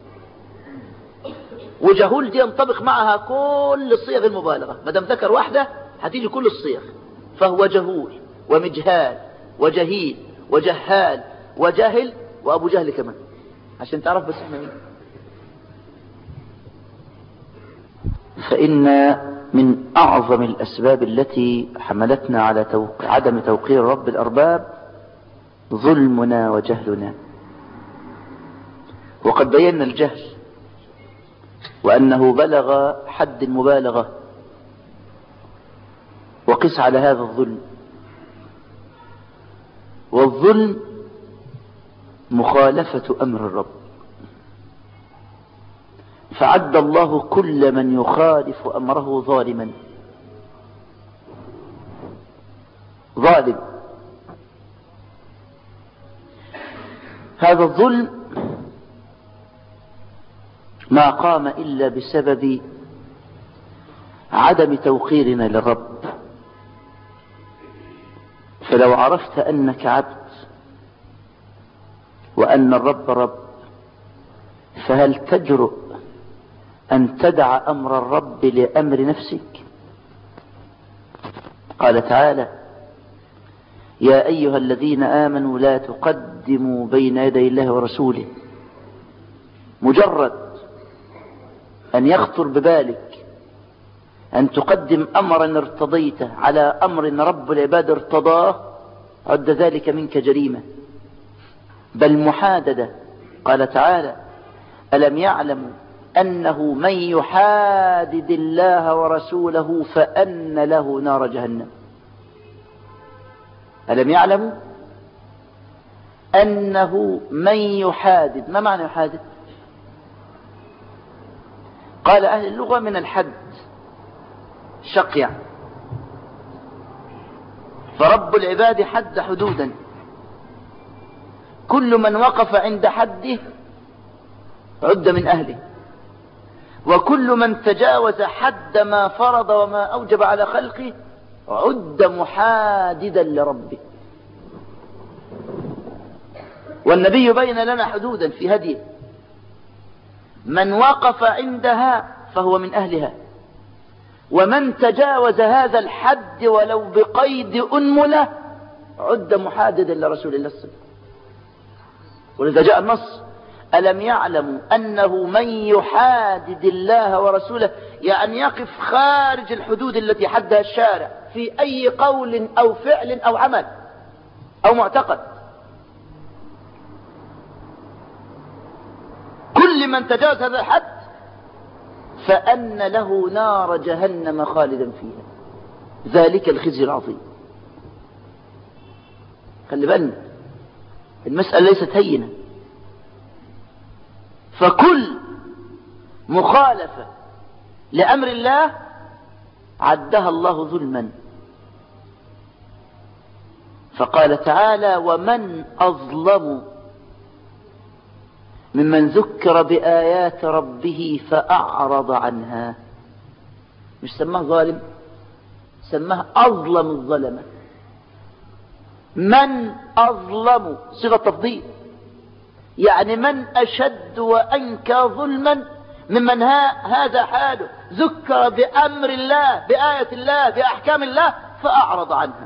وجهول دي ينطبق معها كل صيغ المبالغة، ما دام ذكر واحدة هتيجي كل الصيغ. فهو جهول ومجهال وجهيل وجهال وجاهل وأبو جهل كمان، عشان تعرف بس احنا مين. فإن من أعظم الأسباب التي حملتنا على عدم توقير رب الأرباب ظلمنا وجهلنا. وقد بينا الجهل وأنه بلغ حد المبالغة، وقس على هذا الظلم. والظلم مخالفة أمر الرب، فعد الله كل من يخالف أمره ظالما. ظالم. هذا الظلم ما قام إلا بسبب عدم توقيرنا للرب. فلو عرفت أنك عبد وأن الرب رب، فهل تجرؤ أن تدع أمر الرب لأمر نفسك؟ قال تعالى: يا أيها الذين آمنوا لا تقدموا بين يدي الله ورسوله. مجرد أن يخطر ببالك أن تقدم أمرا ارتضيته على أمر رب العباد ارتضاه، عد ذلك منك جريمة، بل محاددة. قال تعالى: ألم يعلموا أنه من يحادد الله ورسوله فأن له نار جهنم. ألم يعلموا أنه من يحادد. ما معنى يحادد؟ قال أهل اللغة من الحد، شق يعني. فرب العباد حد حدودا، كل من وقف عند حده عد من أهله، وكل من تجاوز حد ما فرض وما أوجب على خلقه عد محاددا لربه. والنبي بين لنا حدودا في هديه، من وقف عندها فهو من أهلها، ومن تجاوز هذا الحد ولو بقيد أنملة عد محاددا لرسول الله صلى الله عليه وسلم. ولذا جاء النص: ألم يعلموا أنه من يحادد الله ورسوله، يعني يقف خارج الحدود التي حدها الشارع في أي قول أو فعل أو عمل أو معتقد. كل من تجاوز هذا الحد فأن له نار جهنم خالدا فيها، ذلك الخزي العظيم. خلي بالنا، المسألة ليست هينة. فكل مخالفة لأمر الله عدها الله ظلما. فقال تعالى: ومن أظلم ممن ذكر بآيات ربه فأعرض عنها. مش سماه ظالم، سماه أظلم الظلمة. من أظلم صيغة تفضيل، يعني من أشد وأنكى ظلما ممن هذا حاله، ذكر بأمر الله، بآية الله، بأحكام الله فأعرض عنها.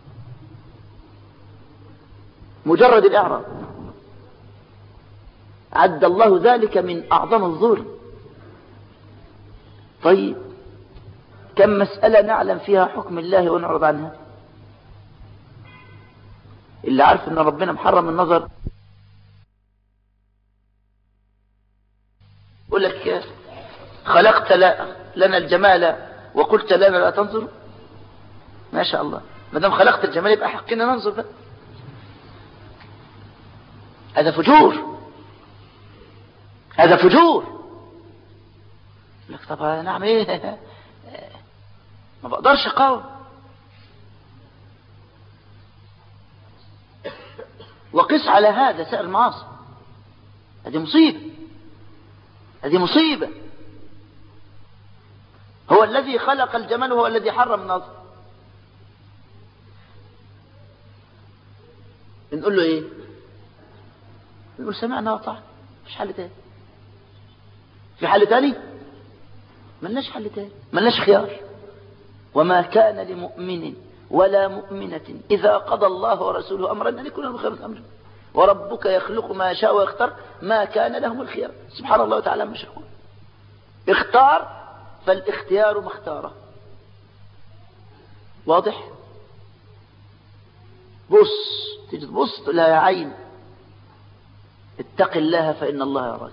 مجرد الإعراض عد الله ذلك من أعظم الظلم. طيب كم مسألة نعلم فيها حكم الله ونعرض عنها؟ اللي عارف ان ربنا محرم النظر يقول لك خلقت لنا الجمال وقلت لنا لا تنظر. ما شاء الله، ما دام خلقت الجمال يبقى حقنا ننظر بقى. هذا فجور، هذا فجور. لك طب نعمل ايه؟ ما بقدرش اقاوم. وقس على هذا سائر المعاصي. هذه مصيبة، هذه مصيبة. هو الذي خلق الجمال وهو الذي حرم النظر. نقول له ايه؟ نقول سمعنا وطعنا، مش حل تاني. في حل تاني؟ ملناش حل تاني، ملناش خيار. وما كان لمؤمن ولا مؤمنة إذا قضى الله ورسوله أمرا أن يكون لهم خير أمره وربك يخلق ما يشاء ويختار ما كان لهم الخيار. سبحان الله وتعالى ما يشاءون. اختار، فالاختيار ما اختاره. واضح؟ بص، تيجي تبص تقول لها يا عين اتق الله فإن الله يراك.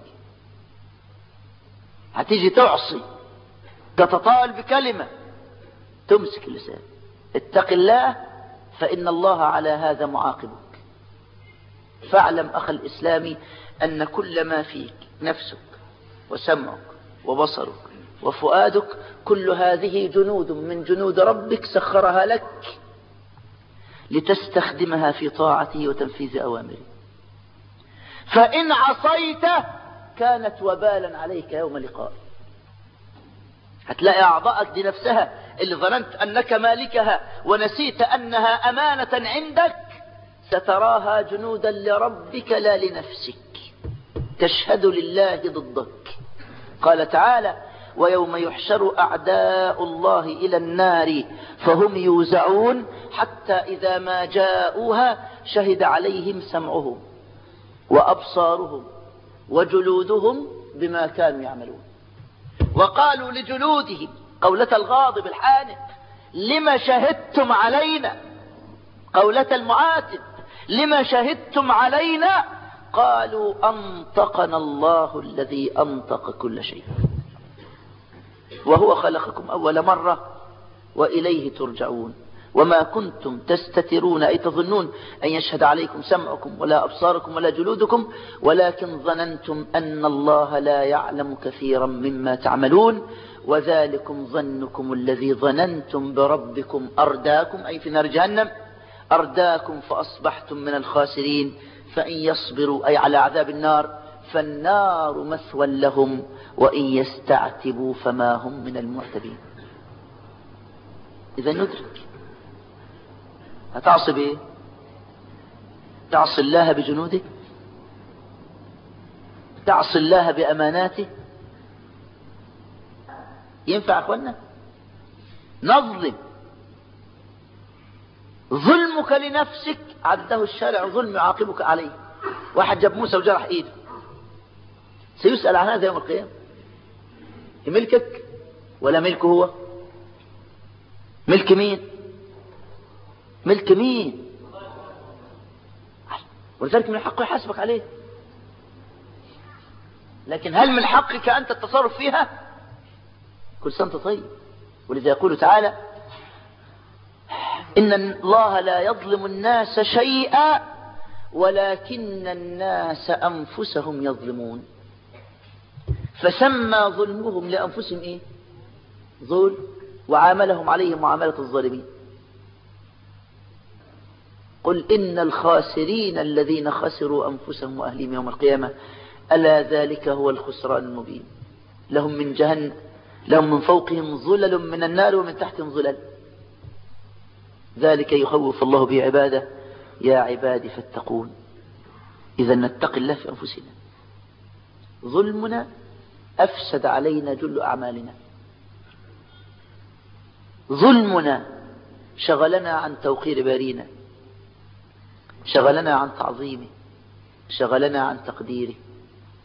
هتيجي تعصي تتطاول بكلمة تمسك اللسان. اتق الله فإن الله على هذا معاقبك. فاعلم أخي الإسلامي أن كل ما فيك، نفسك وسمعك وبصرك وفؤادك، كل هذه جنود من جنود ربك سخرها لك لتستخدمها في طاعته وتنفيذ أوامره. فإن عصيته كانت وبالا عليك يوم لقائه. هتلاقي أعضائك دي نفسها اللي ظننت أنك مالكها ونسيت أنها أمانة عندك، ستراها جنودا لربك لا لنفسك، تشهد لله ضدك. قال تعالى ويوم يحشر أعداء الله إلى النار فهم يوزعون حتى إذا ما جاءوها شهد عليهم سمعهم وأبصارهم وجلودهم بما كانوا يعملون. وقالوا لجلودهم قولة الغاضب الحانق لما شهدتم علينا، قولة المعاتب لما شهدتم علينا، قالوا أنطقنا الله الذي أنطق كل شيء وهو خلقكم أول مرة وإليه ترجعون وما كنتم تستترون أي تظنون أن يشهد عليكم سمعكم ولا أبصاركم ولا جلودكم ولكن ظننتم أن الله لا يعلم كثيرا مما تعملون وذلكم ظنكم الذي ظننتم بربكم أرداكم أي في نار جهنم أرداكم فأصبحتم من الخاسرين فإن يصبروا أي على عذاب النار فالنار مثوى لهم وإن يستعتبوا فما هم من المعتبين. إذا ندرك هتعصي بإيه؟ تعصي الله بجنوده، تعصي الله بأماناته. ينفع أخوانا؟ نظلم. ظلمك لنفسك عده الشارع ظلم يعاقبك عليه. واحد جاب موسى وجرح ايده، سيسأل عن هذا يوم القيامة. ملكك ولا ملكه هو؟ ملك مين؟ ملك مين؟ ولذلك من حقه يحاسبك عليه. لكن هل من حقك أنت التصرف فيها؟ كل سنة طيب. ولذا يقول تعالى إن الله لا يظلم الناس شيئا ولكن الناس أنفسهم يظلمون. فسمى ظلمهم لأنفسهم إيه؟ ظلم، وعاملهم عليه معاملة الظالمين. قل إن الخاسرين الذين خسروا أنفسهم وأهلهم يوم القيامة ألا ذلك هو الخسران المبين. لهم من جهنم، لهم من فوقهم ظلل من النار ومن تحتهم ظلل. ذلك يخوف الله به عباده يا عبادي فاتقون. إذا نتقي الله في أنفسنا. ظلمنا أفسد علينا جل أعمالنا. ظلمنا شغلنا عن توقير بارينا، شغلنا عن تعظيمه، شغلنا عن تقديره.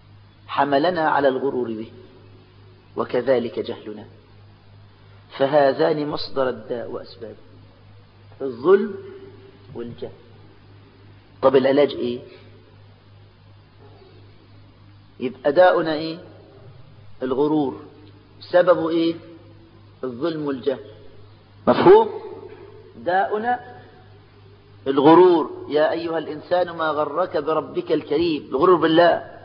حملنا على الغرور به، وكذلك جهلنا. فهذان مصدر الداء وأسبابه، الظلم والجهل. طب العلاج ايه؟ يبقى داؤنا ايه؟ الغرور. سببه ايه؟ الظلم والجهل. مفهوم؟ داؤنا الغرور. يا أيها الإنسان ما غرك بربك الكريم، الغرور بالله.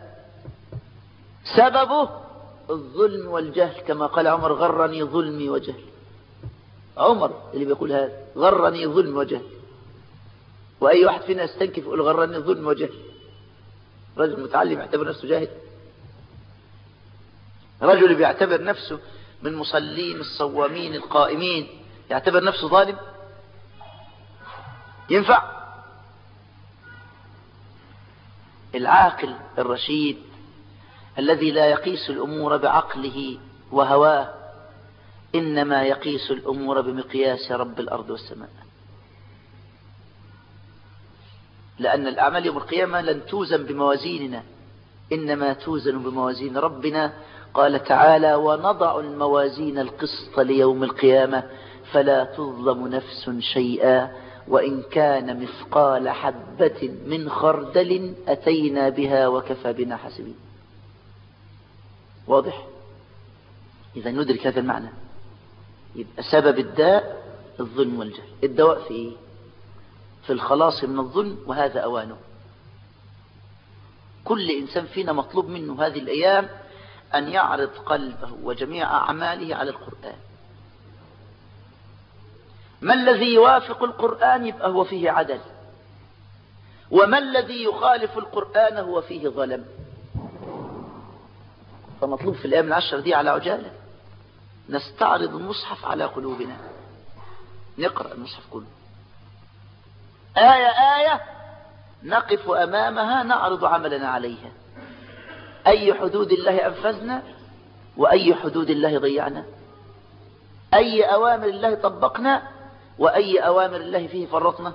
سببه الظلم والجهل، كما قال عمر: غرني ظلمي وجهل. عمر اللي بيقول هذا: غرني ظلم وجهل. وأي واحد فينا يستنكف يقول غرني ظلم وجهل؟ رجل متعلم يعتبر نفسه جاهل؟ رجل بيعتبر نفسه من مصلين الصوامين القائمين يعتبر نفسه ظالم؟ ينفع؟ العاقل الرشيد الذي لا يقيس الأمور بعقله وهواه، إنما يقيس الأمور بمقياس رب الأرض والسماء. لأن الأعمال يوم القيامة لن توزن بموازيننا، إنما توزن بموازين ربنا. قال تعالى: ونضع الموازين القسط ليوم القيامة فلا تظلم نفس شيئا وإن كان مثقال حبة من خردل أتينا بها وكفى بنا حاسبين. واضح؟ إذا ندرك هذا المعنى، يبقى سبب الداء الظلم والجهل. الدواء في إيه؟ في الخلاص من الظلم، وهذا أوانه. كل إنسان فينا مطلوب منه هذه الأيام أن يعرض قلبه وجميع أعماله على القرآن. ما الذي يوافق القرآن يبقى هو فيه عدل، وما الذي يخالف القرآن هو فيه ظلم. فمطلوب في الأيام العشر دي على عجالة نستعرض المصحف على قلوبنا، نقرأ المصحف كله آية آية، نقف أمامها نعرض عملنا عليها. أي حدود الله أنفذنا وأي حدود الله ضيعنا، أي أوامر الله طبقنا وأي أوامر الله فيه فرطنا.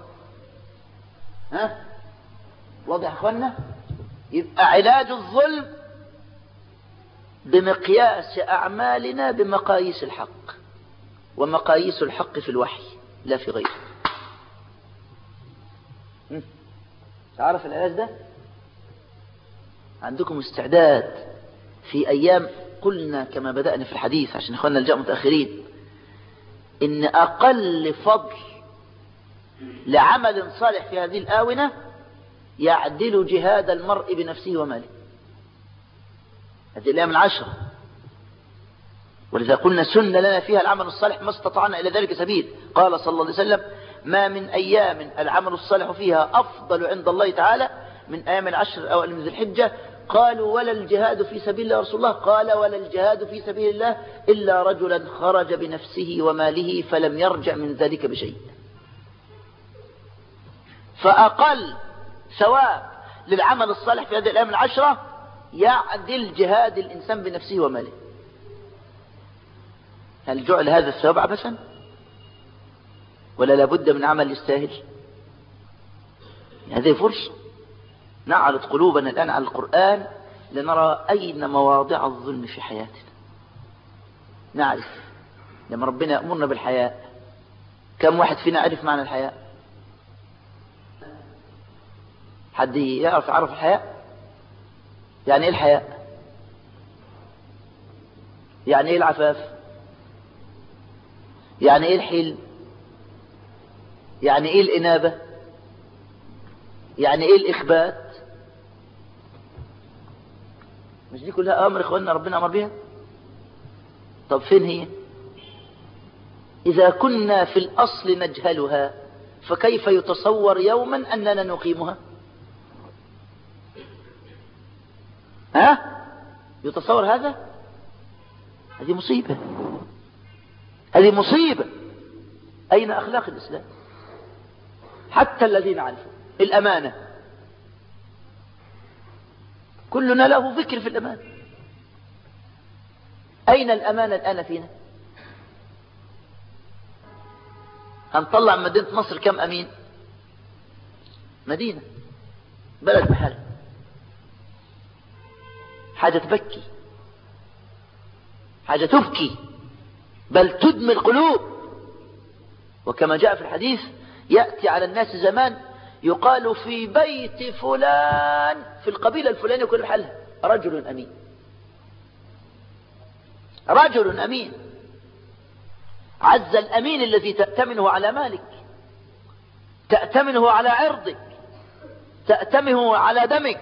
واضح أخوانا؟ يبقى علاج الظلم بمقياس أعمالنا بمقاييس الحق، ومقاييس الحق في الوحي لا في غيره. تعرف العلاج ده؟ عندكم استعداد في أيام قلنا كما بدأنا في الحديث عشان إخواننا الجاء متأخرين إن أقل فضل لعمل صالح في هذه الآونة يعدل جهاد المرء بنفسه وماله. هذه الأيام العشرة، ولذا قلنا سنة لنا فيها العمل الصالح ما استطعنا إلى ذلك سبيل. قال صلى الله عليه وسلم: ما من أيام العمل الصالح فيها أفضل عند الله تعالى من أيام العشر الأوائل من ذي الحجة. قالوا: ولا الجهاد في سبيل الله يا رسول الله؟ قال: ولا الجهاد في سبيل الله إلا رجلا خرج بنفسه وماله فلم يرجع من ذلك بشيء. فأقل ثواب للعمل الصالح في هذه الأيام العشرة يعدل جهاد الإنسان بنفسه وماله. هل جعل هذا الثواب عبثا؟ ولا لابد من عمل يستاهل؟ هذه فرصة نعرض قلوبنا الآن على القرآن لنرى أين مواضع الظلم في حياتنا. نعرف لما ربنا يأمرنا بالحياء، كم واحد فينا عرف معنى الحياء؟ حد يعرف الحياء؟ يعني ايه الحياء؟ يعني ايه العفاف؟ يعني ايه الحلم؟ يعني ايه الإنابة؟ يعني ايه الإخبات؟ مش دي كلها أمر إخواننا ربنا أمر بها؟ طب فين هي؟ إذا كنا في الأصل نجهلها فكيف يتصور يوما أننا نقيمها؟ يتصور هذا؟ هذه مصيبة، هذه مصيبة. أين أخلاق الإسلام؟ حتى الذين عرفوا الأمانة، كلنا له فكر في الأمانة. أين الأمانة الآن فينا؟ هنطلع من مدينة مصر كم أمين؟ مدينة بلد بحالها. حاجة تبكي، حاجة تبكي، بل تدمي القلوب. وكما جاء في الحديث يأتي على الناس زمان يقال في بيت فلان في القبيلة الفلانية يكون بحالها رجل أمين، رجل أمين، عز الأمين الذي تأتمنه على مالك، تأتمنه على عرضك، تأتمنه على دمك.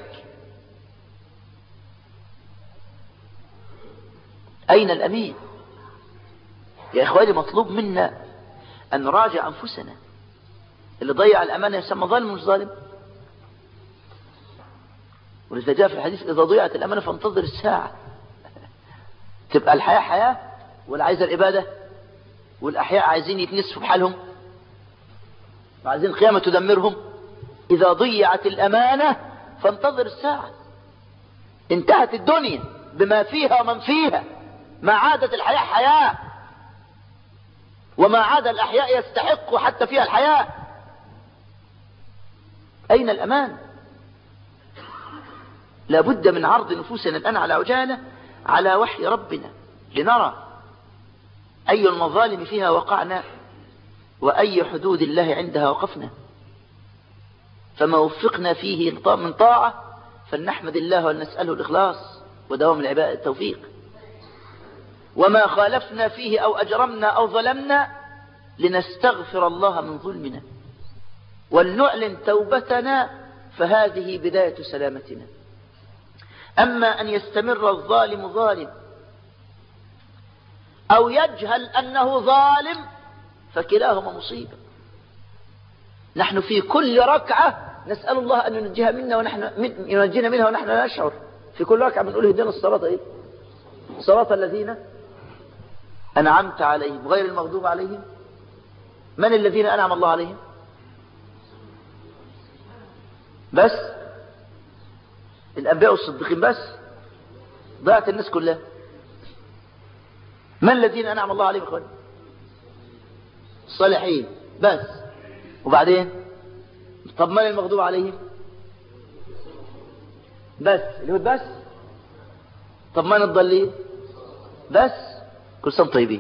أين الأمين؟ يا إخواني مطلوب منا أن نراجع أنفسنا. اللي ضيع الأمانة يسمى ظالم مش ظالم؟ ولذا جاء في الحديث إذا ضيعت الأمانة فانتظر الساعة. تبقى الحياة حياة ولا عايزة العبادة؟ والأحياء عايزين يتنسفوا بحالهم وعايزين القيامة تدمرهم. إذا ضيعت الأمانة فانتظر الساعة. انتهت الدنيا بما فيها ومن فيها، ما عادت الحياة حياة، وما عاد الأحياء يستحق حتى فيها الحياة. أين الأمان؟ لابد من عرض نفوسنا الآن على عجالة على وحي ربنا لنرى أي المظالم فيها وقعنا وأي حدود الله عندها وقفنا. فما وفقنا فيه من طاعة فلنحمد الله ونسأله الإخلاص ودوام العبادة التوفيق، وما خالفنا فيه أو أجرمنا أو ظلمنا لنستغفر الله من ظلمنا ولنعلن توبتنا، فهذه بداية سلامتنا. أما أن يستمر الظالم ظالم أو يجهل أنه ظالم فكلاهما مصيبة. نحن في كل ركعة نسأل الله أن ينجيها منا ينجينا منها ونحن لا نشعر. في كل ركعة بنقول اهدنا الصراط إيه؟ صراط الذين أنعمت عليهم غير المغضوب عليهم. من الذين أنعم الله عليهم؟ بس الأنبياء والصديقين بس؟ ضاعت الناس كلها. من الذين أنعم الله عليهم أخواني؟ الصالحين بس. وبعدين طب من المغضوب عليهم؟ بس اليهود بس. طب من الضالين؟ بس. كل سنة طيبين.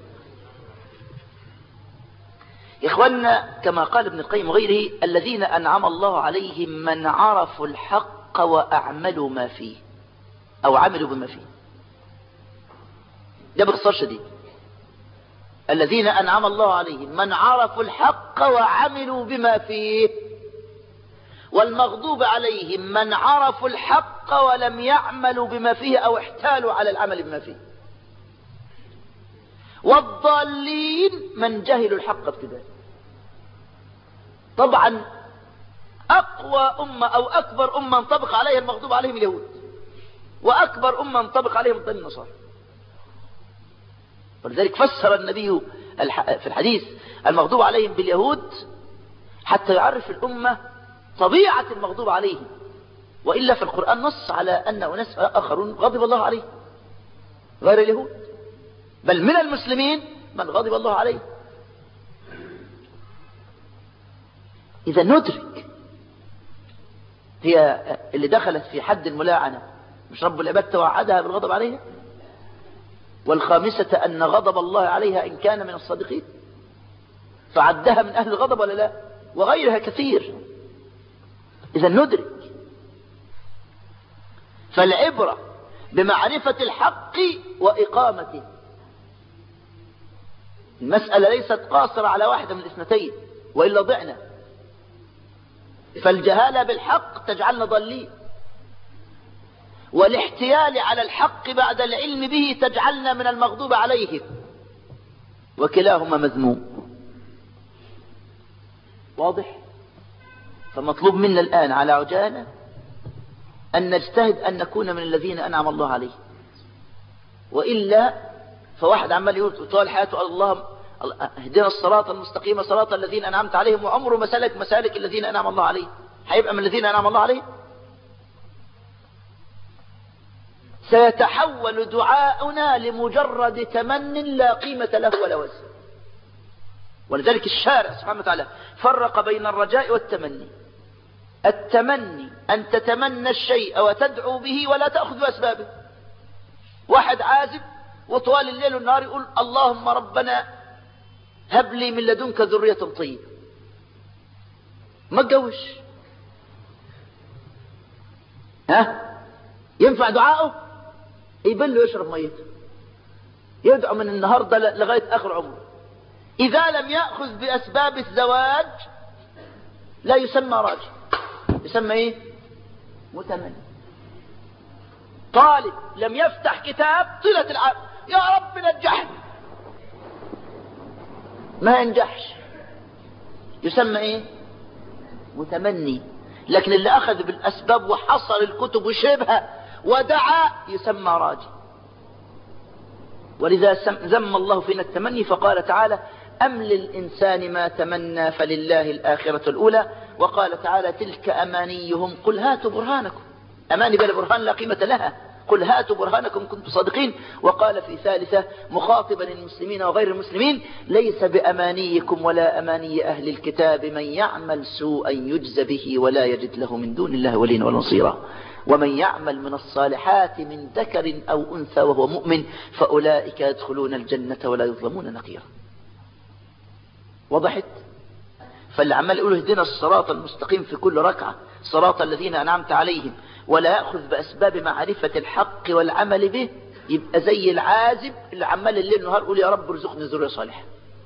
يا إخواننا كما قال ابن القيم وغيره الذين أنعم الله عليهم من عرفوا الحق وأعملوا ما فيه أو عملوا بما فيه. ده باختصار شديد. الذين أنعم الله عليهم من عرفوا الحق وعملوا بما فيه، والمغضوب عليهم من عرفوا الحق ولم يعملوا بما فيه أو احتالوا على العمل بما فيه. والضالين من جهلوا الحق ابتداء. طبعا أقوى أمة أو أكبر أمة انطبق عليها المغضوب عليهم اليهود، وأكبر أمة انطبق عليهم الضالين النصارى. ولذلك فسر النبي في الحديث المغضوب عليهم باليهود حتى يعرف الأمة طبيعة المغضوب عليهم، وإلا في القرآن نص على أن أناس آخرون غضب الله عليهم غير اليهود، بل من المسلمين من غضب الله عليه. إذا ندرك هي اللي دخلت في حد الملاعنة مش رب العباد توعدها بالغضب عليها؟ والخامسة أن غضب الله عليها إن كان من الصادقين، فعدها من أهل الغضب ولا لا؟ وغيرها كثير. إذا ندرك. فالعبرة بمعرفة الحق وإقامته. المسألة ليست قاصرة على واحدة من الاثنتين وإلا ضعنا. فالجهالة بالحق تجعلنا ضالين، والاحتيال على الحق بعد العلم به تجعلنا من المغضوب عليهم، وكلاهما مذموم. واضح؟ فمطلوب منا الآن على عجالة أن نجتهد أن نكون من الذين أنعم الله عليهم، وإلا فواحد عمال يقول طول حياته الله اهدنا الصراط المستقيم صراط الذين أنعمت عليهم، وعمره مسالك الذين أنعم الله عليهم، هيبقى من الذين أنعم الله عليهم؟ سيتحول دعاؤنا لمجرد تمن لا قيمة له ولا وزن. ولذلك الشارع سبحانه وتعالى فرق بين الرجاء والتمني. التمني أن تتمنى الشيء وتدعو به ولا تأخذ بأسبابه. واحد عازب وطوال الليل والنهار يقول اللهم ربنا هب لي من لدنك ذرية طيبة، ما تجوش. ينفع دعائه؟ يبل ويشرب ميته، يدعو من النهاردة لغاية آخر عمره. إذا لم يأخذ بأسباب الزواج لا يسمى راجل، يسمى إيه؟ متمني. طالب لم يفتح كتاب طيلة العام يا رب نجحني، ما ينجحش، يسمى إيه؟ متمني. لكن اللي أخذ بالأسباب وحصل الكتب وشربها ودعا يسمى راجل. ولذا ذم الله فينا التمني فقال تعالى أم للإنسان ما تمنى فلله الآخرة الأولى. وقال تعالى تلك أمانيهم قل هاتوا برهانكم. أماني بلا برهان لا قيمة لها، قل هاتوا برهانكم كنتم صادقين. وقال في ثالثة مخاطبا المسلمين وغير المسلمين ليس بأمانيكم ولا أماني أهل الكتاب من يعمل سوءا يجز به ولا يجد له من دون الله وليا ولا نصيرا ومن يعمل من الصالحات من ذكر أو أنثى وهو مؤمن فأولئك يدخلون الجنة ولا يظلمون نقيرا. وضحت؟ فالعمال يقول اهدنا الصراط المستقيم في كل ركعة صراط الذين أنعمت عليهم ولا يأخذ بأسباب معرفة الحق والعمل به، يبقى زي العازب اللي عمال الليل والنهار يقول يا رب ارزقني ذرية صالحة.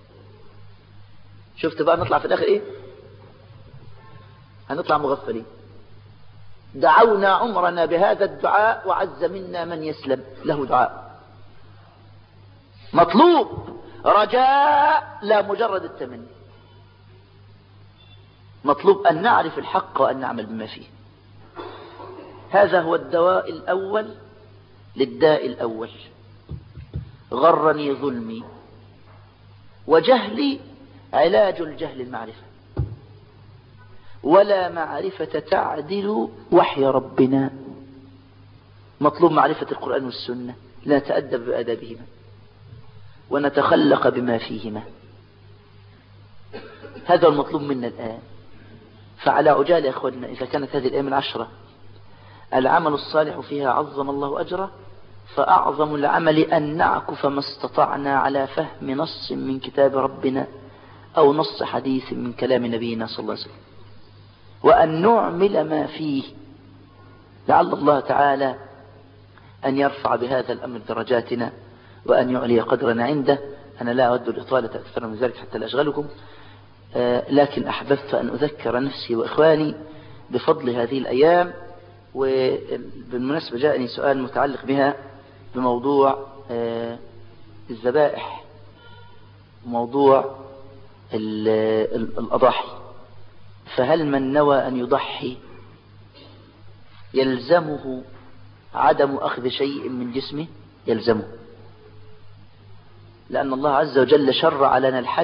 شفت بقى نطلع في الآخر إيه؟ هنطلع مغفلين. دعونا عمرنا بهذا الدعاء وعز منا من يسلم له دعاء. مطلوب رجاء لا مجرد التمني، مطلوب أن نعرف الحق وأن نعمل بما فيه. هذا هو الدواء الأول للداء الأول. غرني ظلمي وجهلي علاج الجهل المعرفة، ولا معرفة تعدل وحي ربنا. مطلوب معرفة القرآن والسنة لنتأدب بآدابهما ونتخلق بما فيهما. هذا المطلوب منا الآن. فعلى عجال يا أخواننا إذا كانت هذه الأيام العشرة العمل الصالح فيها عظم الله أجره، فأعظم العمل أن نعكف ما استطعنا على فهم نص من كتاب ربنا أو نص حديث من كلام نبينا صلى الله عليه وسلم، وأن نعمل ما فيه، لعل الله تعالى أن يرفع بهذا الأمر درجاتنا وأن يعلي قدرنا عنده. أنا لا أود الإطالة أكثر من ذلك حتى لا أشغلكم، لكن أحببت أن أذكر نفسي وإخواني بفضل هذه الأيام. وبالمناسبة جاءني سؤال متعلق بها بموضوع الذبائح، موضوع الأضاحي. فهل من نوى أن يضحي يلزمه عدم أخذ شيء من جسمه؟ يلزمه، لأن الله عز وجل شرع لنا الحج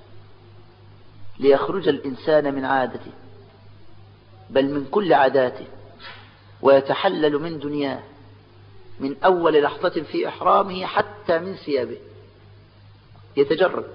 ليخرج الإنسان من عادته بل من كل عاداته ويتحلل من دنياه من أول لحظة في إحرامه حتى من ثيابه، يتجرد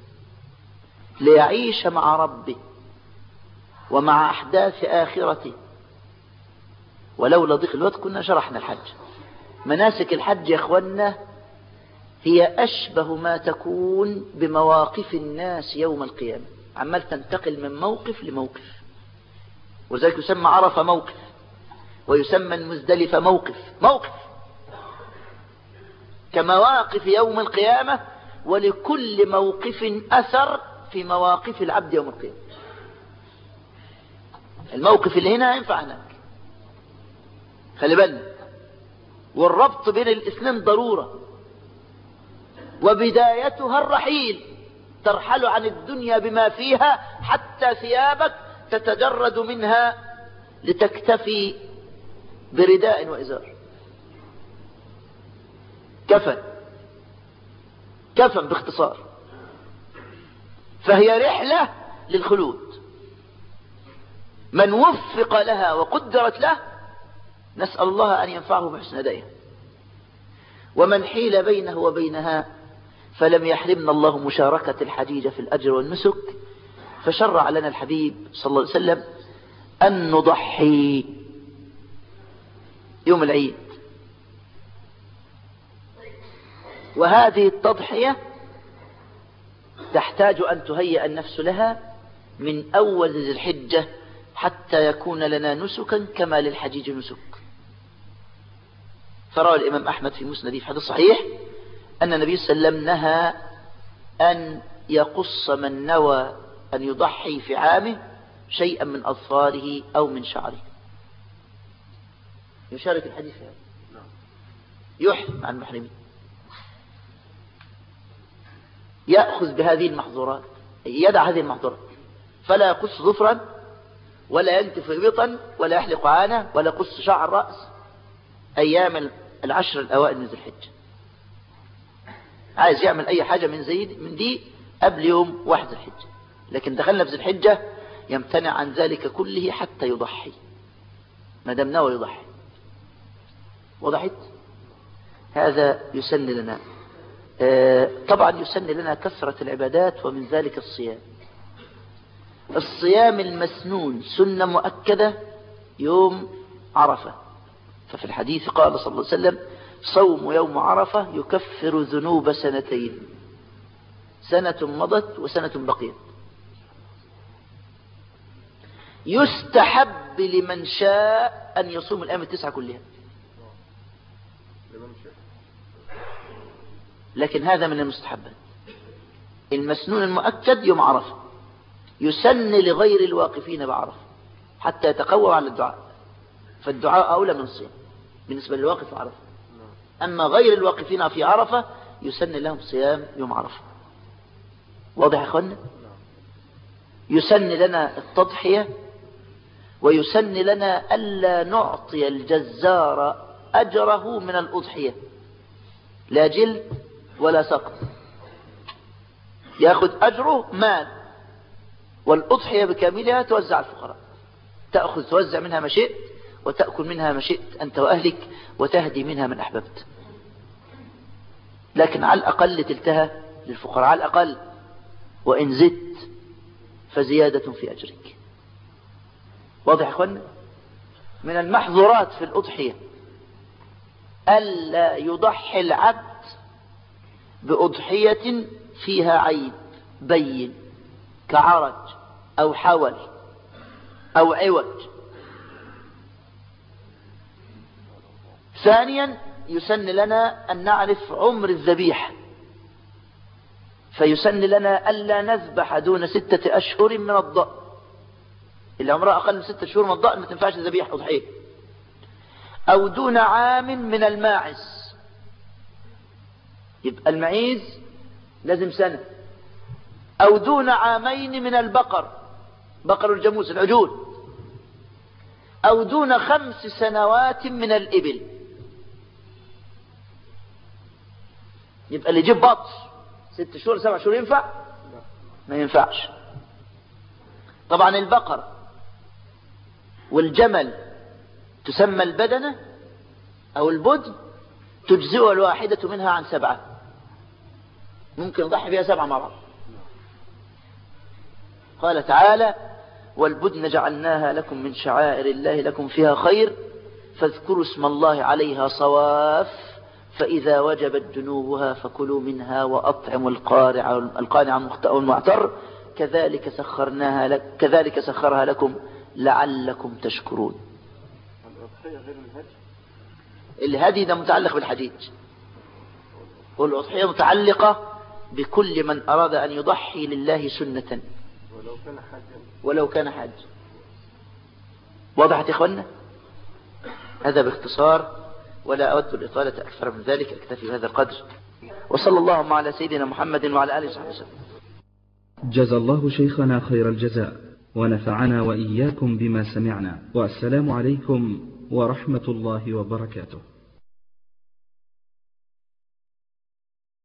ليعيش مع ربه ومع أحداث آخرته. ولولا ضيق الوقت كنا شرحنا الحج. مناسك الحج يا أخوانا هي أشبه ما تكون بمواقف الناس يوم القيامة، عمال تنتقل من موقف لموقف. وذلك يسمى عرفة موقف، ويسمى المزدلفة موقف كمواقف يوم القيامة، ولكل موقف أثر في مواقف العبد يوم القيامة. الموقف اللي هنا ينفع هناك، خلي بالنا. والربط بين الاثنين ضرورة. وبدايتها الرحيل، ترحل عن الدنيا بما فيها حتى ثيابك تتجرد منها لتكتفي برداء وإزار. كفن باختصار. فهي رحلة للخلود. من وفق لها وقدرت له نسأل الله أن ينفعه بحسن هدايا، ومن حيل بينه وبينها فلم يحرمنا الله مشاركة الحجيج في الأجر والنسك. فشرع لنا الحبيب صلى الله عليه وسلم أن نضحي يوم العيد. وهذه التضحية تحتاج أن تهيئ النفس لها من أول ذي الحجة حتى يكون لنا نسكا كما للحجيج نسك. فروى الإمام أحمد في مسنده في حديث صحيح أن النبي صلى الله عليه وسلم نهى أن يقص من نوى أن يضحي في عامه شيئا من أظفاره أو من شعره. يشارك الحديث هذا يحرم عن المحرمين، يأخذ بهذه المحظورات، يدع هذه المحظورات، فلا يقص ظفرا ولا ينتف إبطا ولا يحلق عانة ولا يقص شعر الرأس أيام العشر الأوائل من ذي الحجة. عايز يعمل أي حاجة من دي قبل يوم 1 ذي الحجة، لكن دخلنا في ذي الحجة يمتنع عن ذلك كله حتى يضحي ما دام نوى يضحي. وضحت؟ هذا يسن لنا طبعا يسن لنا كثرة العبادات، ومن ذلك الصيام. الصيام المسنون سنة مؤكدة يوم عرفة، ففي الحديث قال صلى الله عليه وسلم: صوم يوم عرفة يكفر ذنوب سنتين، سنة مضت وسنة بقيت. يستحب لمن شاء أن يصوم الأيام 9 كلها، لكن هذا من المستحبات. المسنون المؤكد يوم عرفة، يسن لغير الواقفين بعرفة حتى يتقووا على الدعاء، فالدعاء أولى من الصيام بالنسبة للواقف عرفة. أما غير الواقفين في عرفة يسن لهم صيام يوم عرفة. واضح يا أخوانا؟ يسن لنا التضحية، ويسن لنا ألا نعطي الجزار أجره من الأضحية، لا جلد ولا سقط، يأخذ أجره مال، والأضحية بكاملها توزع الفقراء، توزع منها ما شئت وتأكل منها ما شئت أنت وأهلك، وتهدي منها من أحببت، لكن على الأقل تلتها للفقراء على الأقل، وإن زدت فزيادة في أجرك. واضح يا أخوانا؟ من المحظورات في الأضحية ألا يضحي العبد بأضحية فيها عيب بين كعرج أو حول أو عوج. ثانيا يسن لنا أن نعرف عمر الذبيحة، فيسن لنا ألا نذبح دون 6 أشهر من الضأن. اللي عمرها أقل من 6 شهور من الضأن ما تنفعش الذبيحة أضحية، أو دون عام من الماعز، يبقى المعيز لازم سنة، أو دون عامين من البقر، بقر الجاموس العجول، أو دون 5 سنوات من الإبل. يبقى اللي يجيب بطش 6 شهور 7 شهور ينفع؟ ما ينفعش. طبعا البقر والجمل تسمى البدنة أو البدن، تجزئ الواحدة منها عن 7، ممكن نضحي بها 7 مع بعض. قال تعالى: والبدن جعلناها لكم من شعائر الله لكم فيها خير فاذكروا اسم الله عليها صواف فإذا وجبت جنوبها فكلوا منها وأطعموا القانع والمعتر كذلك سخرها لكم لعلكم تشكرون. الهدي ده متعلق بالحديث، والأضحية متعلقة بكل من أراد أن يضحي لله سنة ولو كان حاج. وضحت يا إخوانا؟ هذا باختصار، ولا أود الإطالة أكثر من ذلك، أكتفي بهذا القدر. وصلى الله على سيدنا محمد وعلى آله وصحبه وسلم. جزى الله شيخنا خير الجزاء، ونفعنا وإياكم بما سمعنا، والسلام عليكم ورحمة الله وبركاته.